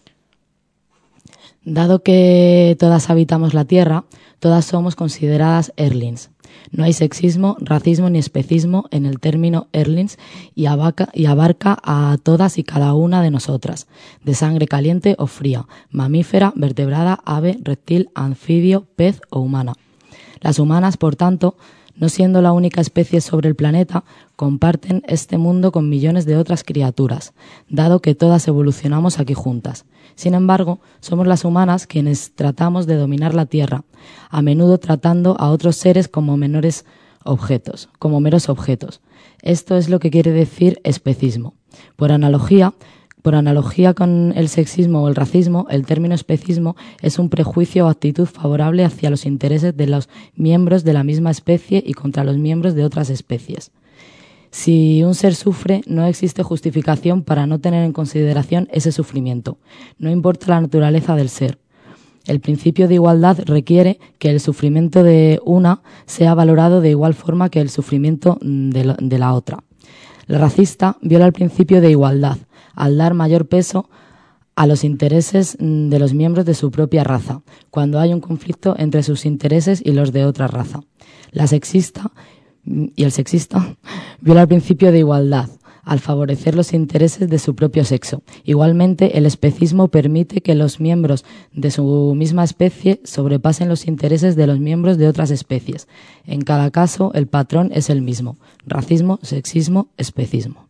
Dado que todas habitamos la Tierra, todas somos consideradas Erlings. No hay sexismo, racismo ni especismo en el término Erlings y abarca, y abarca a todas y cada una de nosotras, de sangre caliente o fría, mamífera, vertebrada, ave, reptil, anfibio, pez o humana. Las humanas, por tanto, no siendo la única especie sobre el planeta, comparten este mundo con millones de otras criaturas, dado que todas evolucionamos aquí juntas. Sin embargo, somos las humanas quienes tratamos de dominar la Tierra, a menudo tratando a otros seres como menores objetos, como meros objetos. Esto es lo que quiere decir especismo. Por analogía, por analogía con el sexismo o el racismo, el término especismo es un prejuicio o actitud favorable hacia los intereses de los miembros de la misma especie y contra los miembros de otras especies. Si un ser sufre, no existe justificación para no tener en consideración ese sufrimiento. No importa la naturaleza del ser. El principio de igualdad requiere que el sufrimiento de una sea valorado de igual forma que el sufrimiento de la, de la otra. La racista viola el principio de igualdad al dar mayor peso a los intereses de los miembros de su propia raza, cuando hay un conflicto entre sus intereses y los de otra raza. La sexista y el sexista viola el principio de igualdad al favorecer los intereses de su propio sexo. Igualmente, el especismo permite que los miembros de su misma especie sobrepasen los intereses de los miembros de otras especies. En cada caso, el patrón es el mismo: racismo, sexismo, especismo.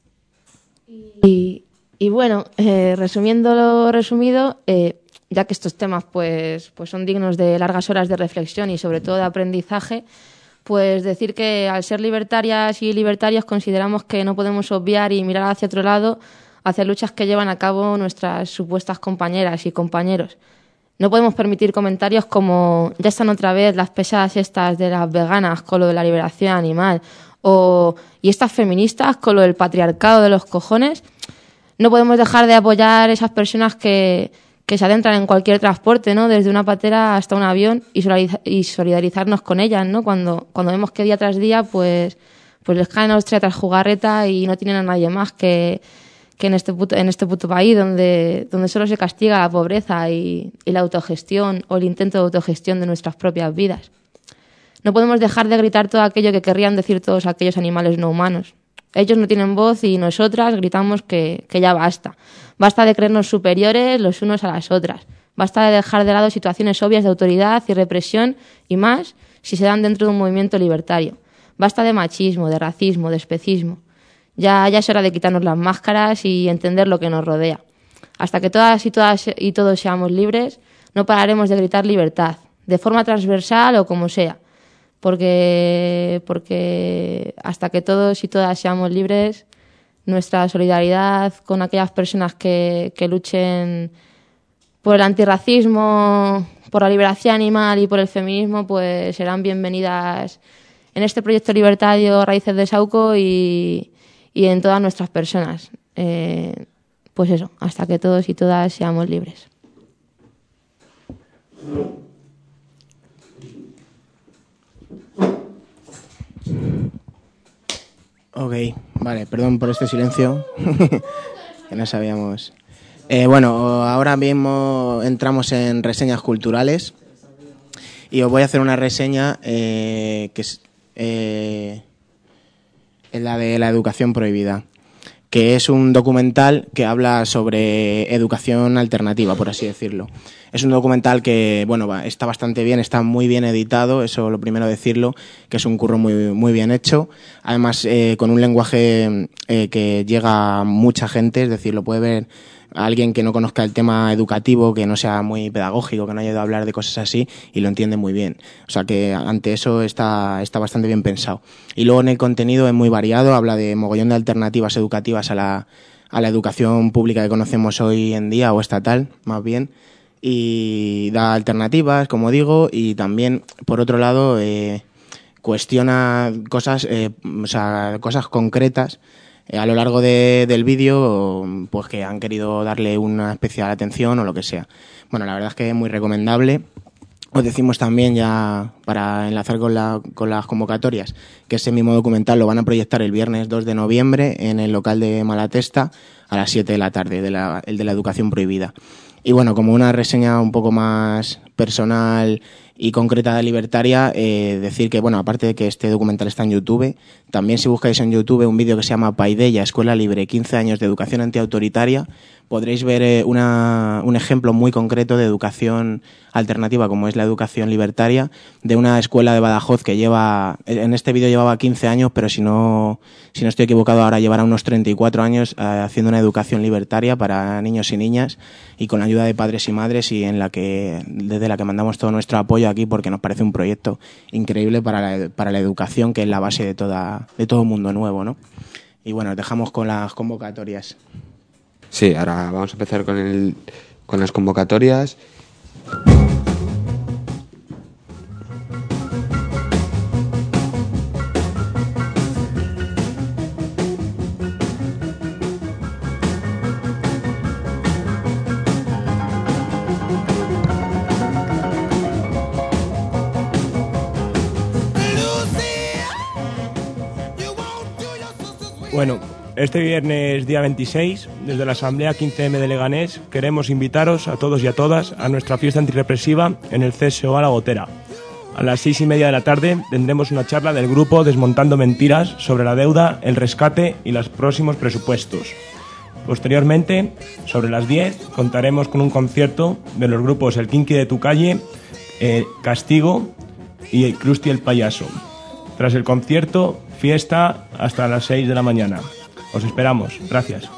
Y, y bueno, eh, resumiendo lo resumido, eh, ya que estos temas pues, pues son dignos de largas horas de reflexión y sobre todo de aprendizaje, pues decir que al ser libertarias y libertarios consideramos que no podemos obviar y mirar hacia otro lado, hacia luchas que llevan a cabo nuestras supuestas compañeras y compañeros. No podemos permitir comentarios como ya están otra vez las pesadas estas de las veganas con lo de la liberación animal, o y estas feministas con lo del patriarcado de los cojones. No podemos dejar de apoyar esas personas que, que se adentran en cualquier transporte, ¿no? Desde una patera hasta un avión, y, solidariz- y solidarizarnos con ellas, ¿no? Cuando, cuando vemos que día tras día pues, pues les caen ostras tras jugarreta y no tienen a nadie más que, que en este puto, en este puto país donde, donde solo se castiga la pobreza y, y la autogestión o el intento de autogestión de nuestras propias vidas. No podemos dejar de gritar todo aquello que querrían decir todos aquellos animales no humanos. Ellos no tienen voz y nosotras gritamos que, que ya basta. Basta de creernos superiores los unos a las otras. Basta de dejar de lado situaciones obvias de autoridad y represión, y más si se dan dentro de un movimiento libertario. Basta de machismo, de racismo, de especismo. Ya, ya es hora de quitarnos las máscaras y entender lo que nos rodea. Hasta que todas y, todas y todos seamos libres, no pararemos de gritar libertad, de forma transversal o como sea. Porque, porque hasta que todos y todas seamos libres, nuestra solidaridad con aquellas personas que, que luchen por el antirracismo, por la liberación animal y por el feminismo, pues serán bienvenidas en este proyecto libertario Raíces de Sauco y, y en todas nuestras personas. Eh, pues eso, hasta que todos y todas seamos libres. Ok, vale, perdón por este silencio, que no sabíamos. Eh, bueno, ahora mismo entramos en reseñas culturales y os voy a hacer una reseña eh, que es, eh, es la de la educación prohibida. que es un documental que habla sobre educación alternativa, por así decirlo. Es un documental que, bueno, va, está bastante bien, está muy bien editado, eso lo primero decirlo, que es un curro muy, muy bien hecho. Además, eh, con un lenguaje eh, que llega a mucha gente, es decir, lo puede ver a alguien que no conozca el tema educativo, que no sea muy pedagógico, que no haya ido a hablar de cosas así, y lo entiende muy bien. O sea que ante eso está, está bastante bien pensado. Y luego en el contenido es muy variado, habla de mogollón de alternativas educativas a la, a la educación pública que conocemos hoy en día, o estatal, más bien, y da alternativas, como digo, y también, por otro lado, eh, cuestiona cosas, eh, o sea, cosas concretas eh, a lo largo de, del vídeo, pues que han querido darle una especial atención o lo que sea. Bueno, la verdad es que es muy recomendable. Os decimos también, ya para enlazar con, la, con las convocatorias, que ese mismo documental lo van a proyectar el viernes dos de noviembre en el local de Malatesta a las siete de la tarde, de la, el de la educación prohibida. Y bueno, como una reseña un poco más personal y concreta de Libertaria, eh, decir que, bueno, aparte de que este documental está en YouTube, también si buscáis en YouTube un vídeo que se llama Paideia, Escuela Libre, quince años de educación antiautoritaria, podréis ver eh, una, un ejemplo muy concreto de educación alternativa, como es la educación libertaria, de una escuela de Badajoz que lleva, en este vídeo llevaba quince años, pero si no, si no estoy equivocado, ahora llevará unos treinta y cuatro años eh, haciendo una educación libertaria para niños y niñas, y con la ayuda de padres y madres, y en la que, desde la que mandamos todo nuestro apoyo aquí, porque nos parece un proyecto increíble para la, para la educación, que es la base de toda, de todo mundo nuevo, ¿no? Y bueno, dejamos con las convocatorias. Sí, ahora vamos a empezar con, el, con las convocatorias. Bueno, este viernes día veintiséis, desde la Asamblea quince eme de Leganés, queremos invitaros a todos y a todas a nuestra fiesta antirrepresiva en el C S O A La Gotera. A las seis y media de la tarde tendremos una charla del grupo Desmontando Mentiras sobre la deuda, el rescate y los próximos presupuestos. Posteriormente, sobre las diez, contaremos con un concierto de los grupos El Kinky de tu calle, eh, Castigo y el Krusty el Payaso. Tras el concierto, fiesta hasta las seis de la mañana. Os esperamos. Gracias.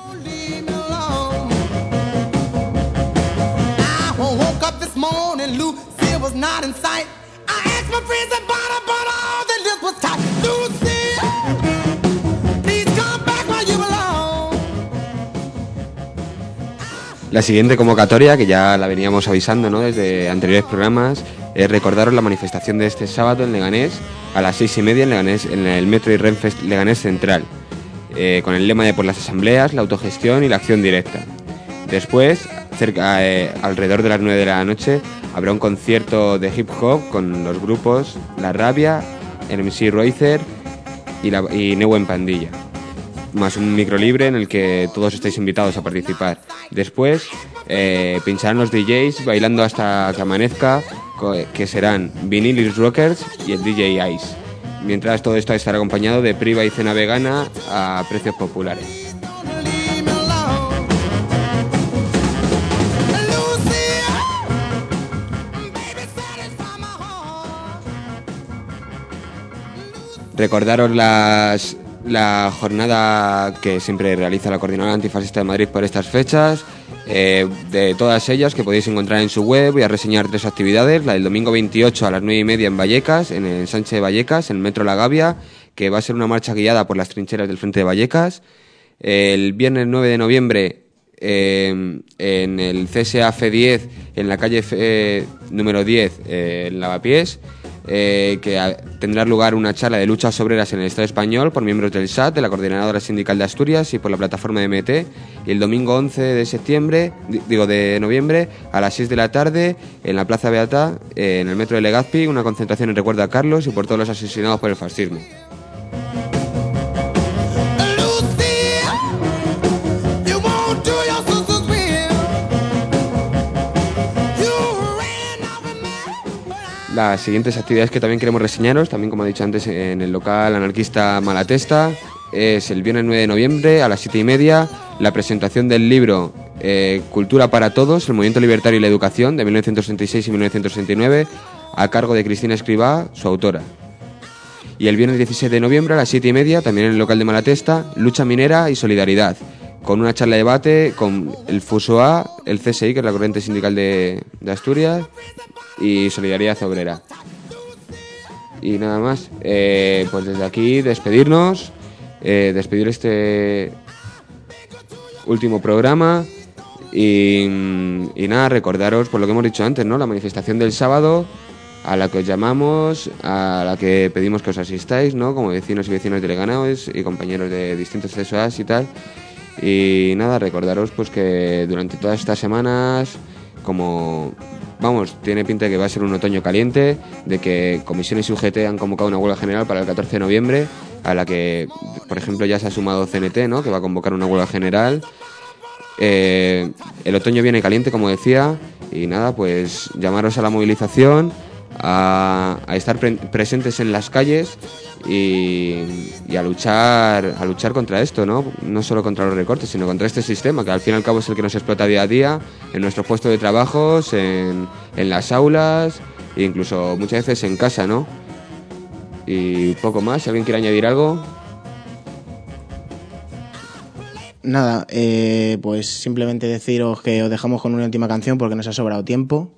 La siguiente convocatoria, que ya la veníamos avisando, ¿no?, desde anteriores programas, es recordaros la manifestación de este sábado en Leganés a las seis y media en Leganés, en el Metro y Renfe Leganés Central, eh, con el lema de por las asambleas, la autogestión y la acción directa. Después, cerca, eh, alrededor de las nueve de la noche, habrá un concierto de hip hop con los grupos La Rabia, el M C Roizer y, la, y Neu en Pandilla, más un micro libre en el que todos estáis invitados a participar. Después eh, pincharán los D Js bailando hasta que amanezca, que serán Vinilis Rockers y el D J Ice. Mientras todo esto estará acompañado de priva y cena vegana a precios populares. Recordaros las, la jornada que siempre realiza la Coordinadora Antifascista de Madrid por estas fechas, eh, de todas ellas que podéis encontrar en su web. Voy a reseñar tres actividades: la del domingo veintiocho a las nueve y media en Vallecas, en el Sánchez de Vallecas, en el Metro La Gavia, que va a ser una marcha guiada por las trincheras del Frente de Vallecas. El viernes nueve de noviembre eh, en el C S A F diez, en la calle F, número diez, eh, en Lavapiés, Eh, que a, tendrá lugar una charla de luchas obreras en el Estado español por miembros del S A T, de la Coordinadora Sindical de Asturias y por la plataforma de M T. Y el domingo once de septiembre, digo de noviembre, a las seis de la tarde, en la Plaza Beata, eh, en el Metro de Legazpi, una concentración en recuerdo a Carlos y por todos los asesinados por el fascismo. Las siguientes actividades que también queremos reseñaros, también como he dicho antes, en el local anarquista Malatesta, es el viernes nueve de noviembre a las siete y media, la presentación del libro eh, Cultura para Todos, el movimiento libertario y la educación, de mil novecientos sesenta y seis y mil novecientos sesenta y nueve, a cargo de Cristina Escribá, su autora. Y el viernes dieciséis de noviembre a las siete y media, también en el local de Malatesta, Lucha Minera y Solidaridad, con una charla de debate con el FUSOA, el C S I, que es la Corriente Sindical de, de Asturias, y Solidaridad Obrera. Y nada más, eh, pues desde aquí despedirnos, eh, despedir este último programa y, y nada, recordaros por lo que hemos dicho antes, ¿no? La manifestación del sábado, a la que os llamamos, a la que pedimos que os asistáis, ¿no? Como vecinos y vecinos de Leganés y compañeros de distintos C S O As y tal. Y nada, recordaros pues que durante todas estas semanas, como vamos, tiene pinta de que va a ser un otoño caliente, de que Comisiones y U G T han convocado una huelga general para el catorce de noviembre, a la que, por ejemplo, ya se ha sumado C N T, ¿no? Que va a convocar una huelga general. Eh, el otoño viene caliente, como decía, y nada, pues llamaros a la movilización, a, a estar pre- presentes en las calles y, y a luchar a luchar contra esto, ¿no? No solo contra los recortes, sino contra este sistema, que al fin y al cabo es el que nos explota día a día en nuestros puestos de trabajos, en, en las aulas e incluso muchas veces en casa, ¿no? Y poco más. Si alguien quiere añadir algo. Nada, eh, pues simplemente deciros que os dejamos con una última canción porque nos ha sobrado tiempo.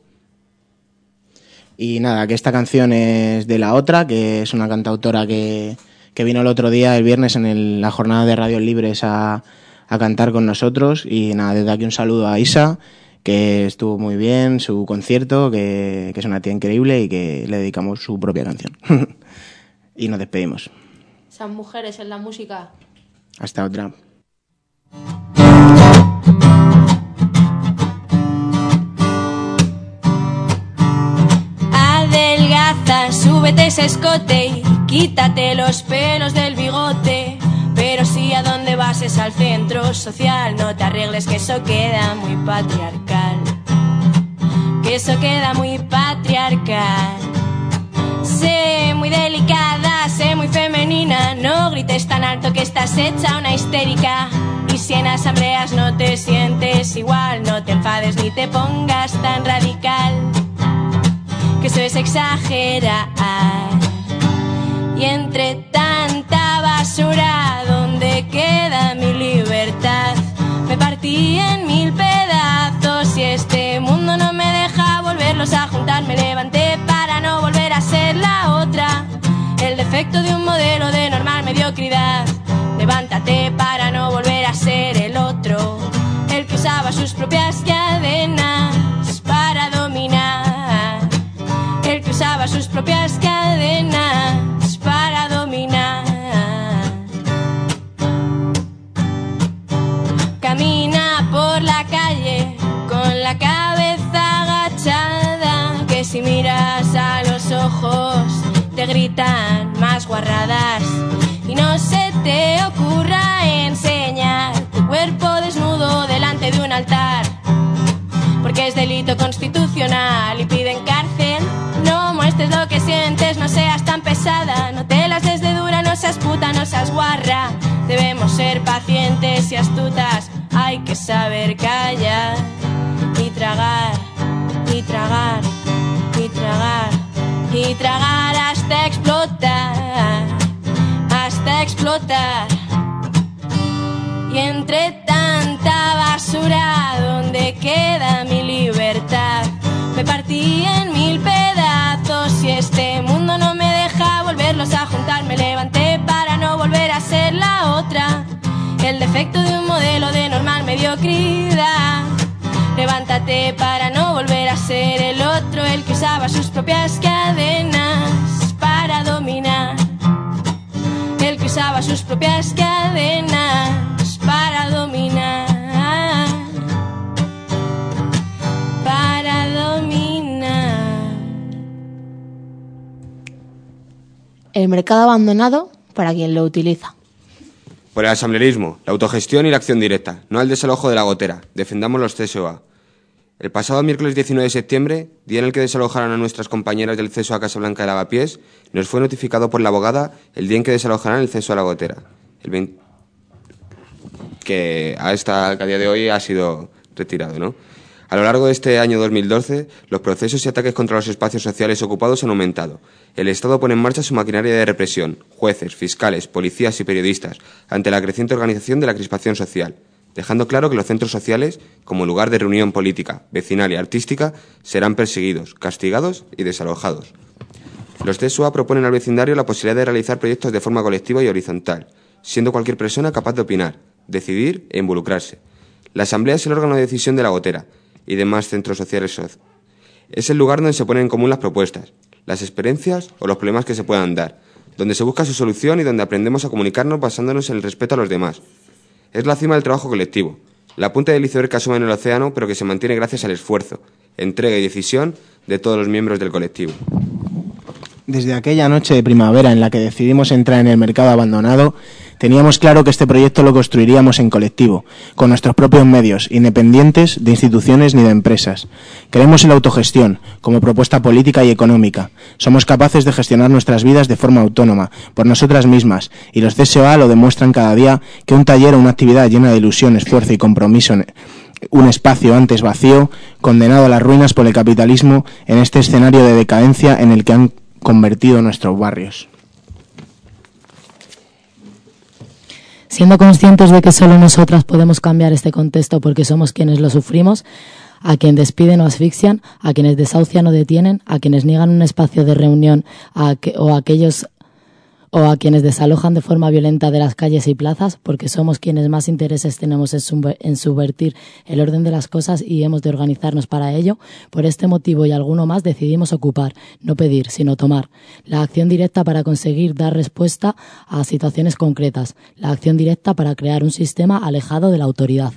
Y nada, que esta canción es de La Otra, que es una cantautora que, que vino el otro día, el viernes, en el, la jornada de Radios Libres a, a cantar con nosotros. Y nada, desde aquí un saludo a Isa, que estuvo muy bien su concierto, que, que es una tía increíble y que le dedicamos su propia canción. Y nos despedimos. Esas mujeres en la música. Hasta otra. Adelgaza, súbete ese escote y quítate los pelos del bigote. Pero si a dónde vas es al centro social, no te arregles que eso queda muy patriarcal. Que eso queda muy patriarcal. Sé muy delicada, sé muy femenina, no grites tan alto que estás hecha una histérica. Y si en asambleas no te sientes igual, no te enfades ni te pongas tan radical, que eso es exagerar. Y entre tanta basura, ¿dónde queda mi libertad? Me partí en mil pedazos y este mundo no me deja volverlos a juntar. Me levanté para no volver a ser la otra, el defecto de un modelo de normal mediocridad. Levántate para no volver a ser el otro, el que usaba sus propias cadenas para dominar, el que usaba sus propias cadenas para dominar. Camina por la calle con la cabeza agachada, que si miras a los ojos te gritan más guarradas. Y no se te ocurra enseñar tu cuerpo desnudo delante de un altar, porque es delito constitucional y piden cárcel. No muestres lo que sientes, no seas tan pesada, no te las des de dura, no seas puta, no seas guarra. Debemos ser pacientes y astutas, hay que saber callar y tragar, y tragar, y tragar, y tragar hasta explotar, hasta explotar. Y entre tanta basura, ¿dónde queda mi libertad? Me partí en mil pedazos y este mundo no me deja volverlos a juntar. Me levanté para no volver a ser la otra, el defecto de un modelo de normal mediocridad. Levántate para no volver a ser el otro, el que usaba sus propias cadenas para dominar, el que usaba sus propias cadenas para dominar, para dominar. El mercado abandonado para quien lo utiliza. Por el asambleísmo, la autogestión y la acción directa, no al desalojo de la gotera. Defendamos los C S O A. El pasado miércoles diecinueve de septiembre, día en el que desalojaron a nuestras compañeras del C S O A Casablanca de Lavapiés, nos fue notificado por la abogada el día en que desalojarán el C S O A La Gotera. el veinte, que hasta a día de hoy ha sido retirado, ¿no? A lo largo de este año dos mil doce, los procesos y ataques contra los espacios sociales ocupados han aumentado. El Estado pone en marcha su maquinaria de represión, jueces, fiscales, policías y periodistas, ante la creciente organización de la crispación social, dejando claro que los centros sociales, como lugar de reunión política, vecinal y artística, serán perseguidos, castigados y desalojados. Los C E S U A proponen al vecindario la posibilidad de realizar proyectos de forma colectiva y horizontal, siendo cualquier persona capaz de opinar, decidir e involucrarse. La Asamblea es el órgano de decisión de La Gotera y demás centros sociales. Es el lugar donde se ponen en común las propuestas, las experiencias o los problemas que se puedan dar, donde se busca su solución y donde aprendemos a comunicarnos basándonos en el respeto a los demás. Es la cima del trabajo colectivo, la punta del iceberg que asoma en el océano, pero que se mantiene gracias al esfuerzo, entrega y decisión de todos los miembros del colectivo. Desde aquella noche de primavera en la que decidimos entrar en el mercado abandonado, teníamos claro que este proyecto lo construiríamos en colectivo, con nuestros propios medios, independientes de instituciones ni de empresas. Creemos en la autogestión, como propuesta política y económica. Somos capaces de gestionar nuestras vidas de forma autónoma, por nosotras mismas, y los C S O A lo demuestran cada día que un taller o una actividad llena de ilusión, esfuerzo y compromiso, un espacio antes vacío, condenado a las ruinas por el capitalismo, en este escenario de decadencia en el que han convertido nuestros barrios. Siendo conscientes de que solo nosotras podemos cambiar este contexto porque somos quienes lo sufrimos, a quienes despiden o asfixian, a quienes desahucian o detienen, a quienes niegan un espacio de reunión a que, o a aquellos o a quienes desalojan de forma violenta de las calles y plazas, porque somos quienes más intereses tenemos en, subver- en subvertir el orden de las cosas y hemos de organizarnos para ello. Por este motivo y alguno más decidimos ocupar, no pedir, sino tomar. La acción directa para conseguir dar respuesta a situaciones concretas. La acción directa para crear un sistema alejado de la autoridad.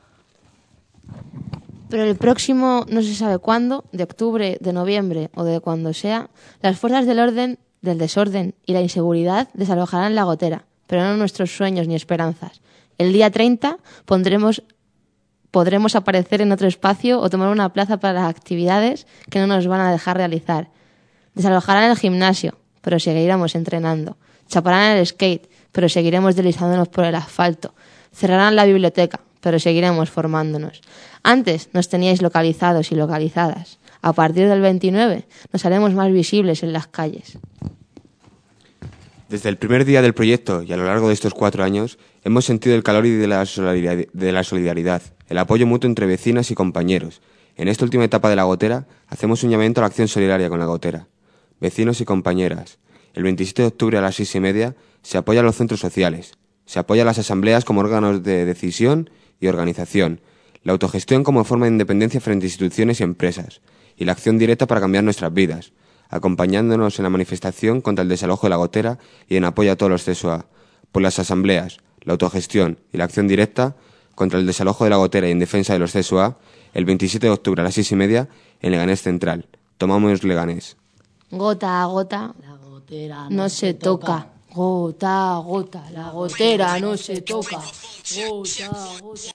Pero el próximo, no se sabe cuándo, de octubre, de noviembre o de cuando sea, las fuerzas del orden, del desorden y la inseguridad desalojarán La Gotera, pero no nuestros sueños ni esperanzas. El día treinta pondremos, podremos aparecer en otro espacio o tomar una plaza para las actividades que no nos van a dejar realizar. Desalojarán el gimnasio, pero seguiremos entrenando. Chaparán el skate, pero seguiremos deslizándonos por el asfalto. Cerrarán la biblioteca, pero seguiremos formándonos. Antes nos teníais localizados y localizadas. A partir del veintinueve nos haremos más visibles en las calles. Desde el primer día del proyecto y a lo largo de estos cuatro años hemos sentido el calor y de la solidaridad, de la solidaridad, el apoyo mutuo entre vecinas y compañeros. En esta última etapa de La Gotera hacemos un llamamiento a la acción solidaria con La Gotera. Vecinos y compañeras, el veintisiete de octubre a las seis y media se apoya a los centros sociales, se apoya a las asambleas como órganos de decisión y organización, la autogestión como forma de independencia frente a instituciones y empresas, y la acción directa para cambiar nuestras vidas, acompañándonos en la manifestación contra el desalojo de La Gotera y en apoyo a todos los C S O A, por las asambleas, la autogestión y la acción directa contra el desalojo de La Gotera y en defensa de los C S O A, el veintisiete de octubre a las seis y media en Leganés Central. Tomamos Leganés. Gota a gota, La gotera no se toca. Gota a gota, la gotera no se toca. Gota a gota.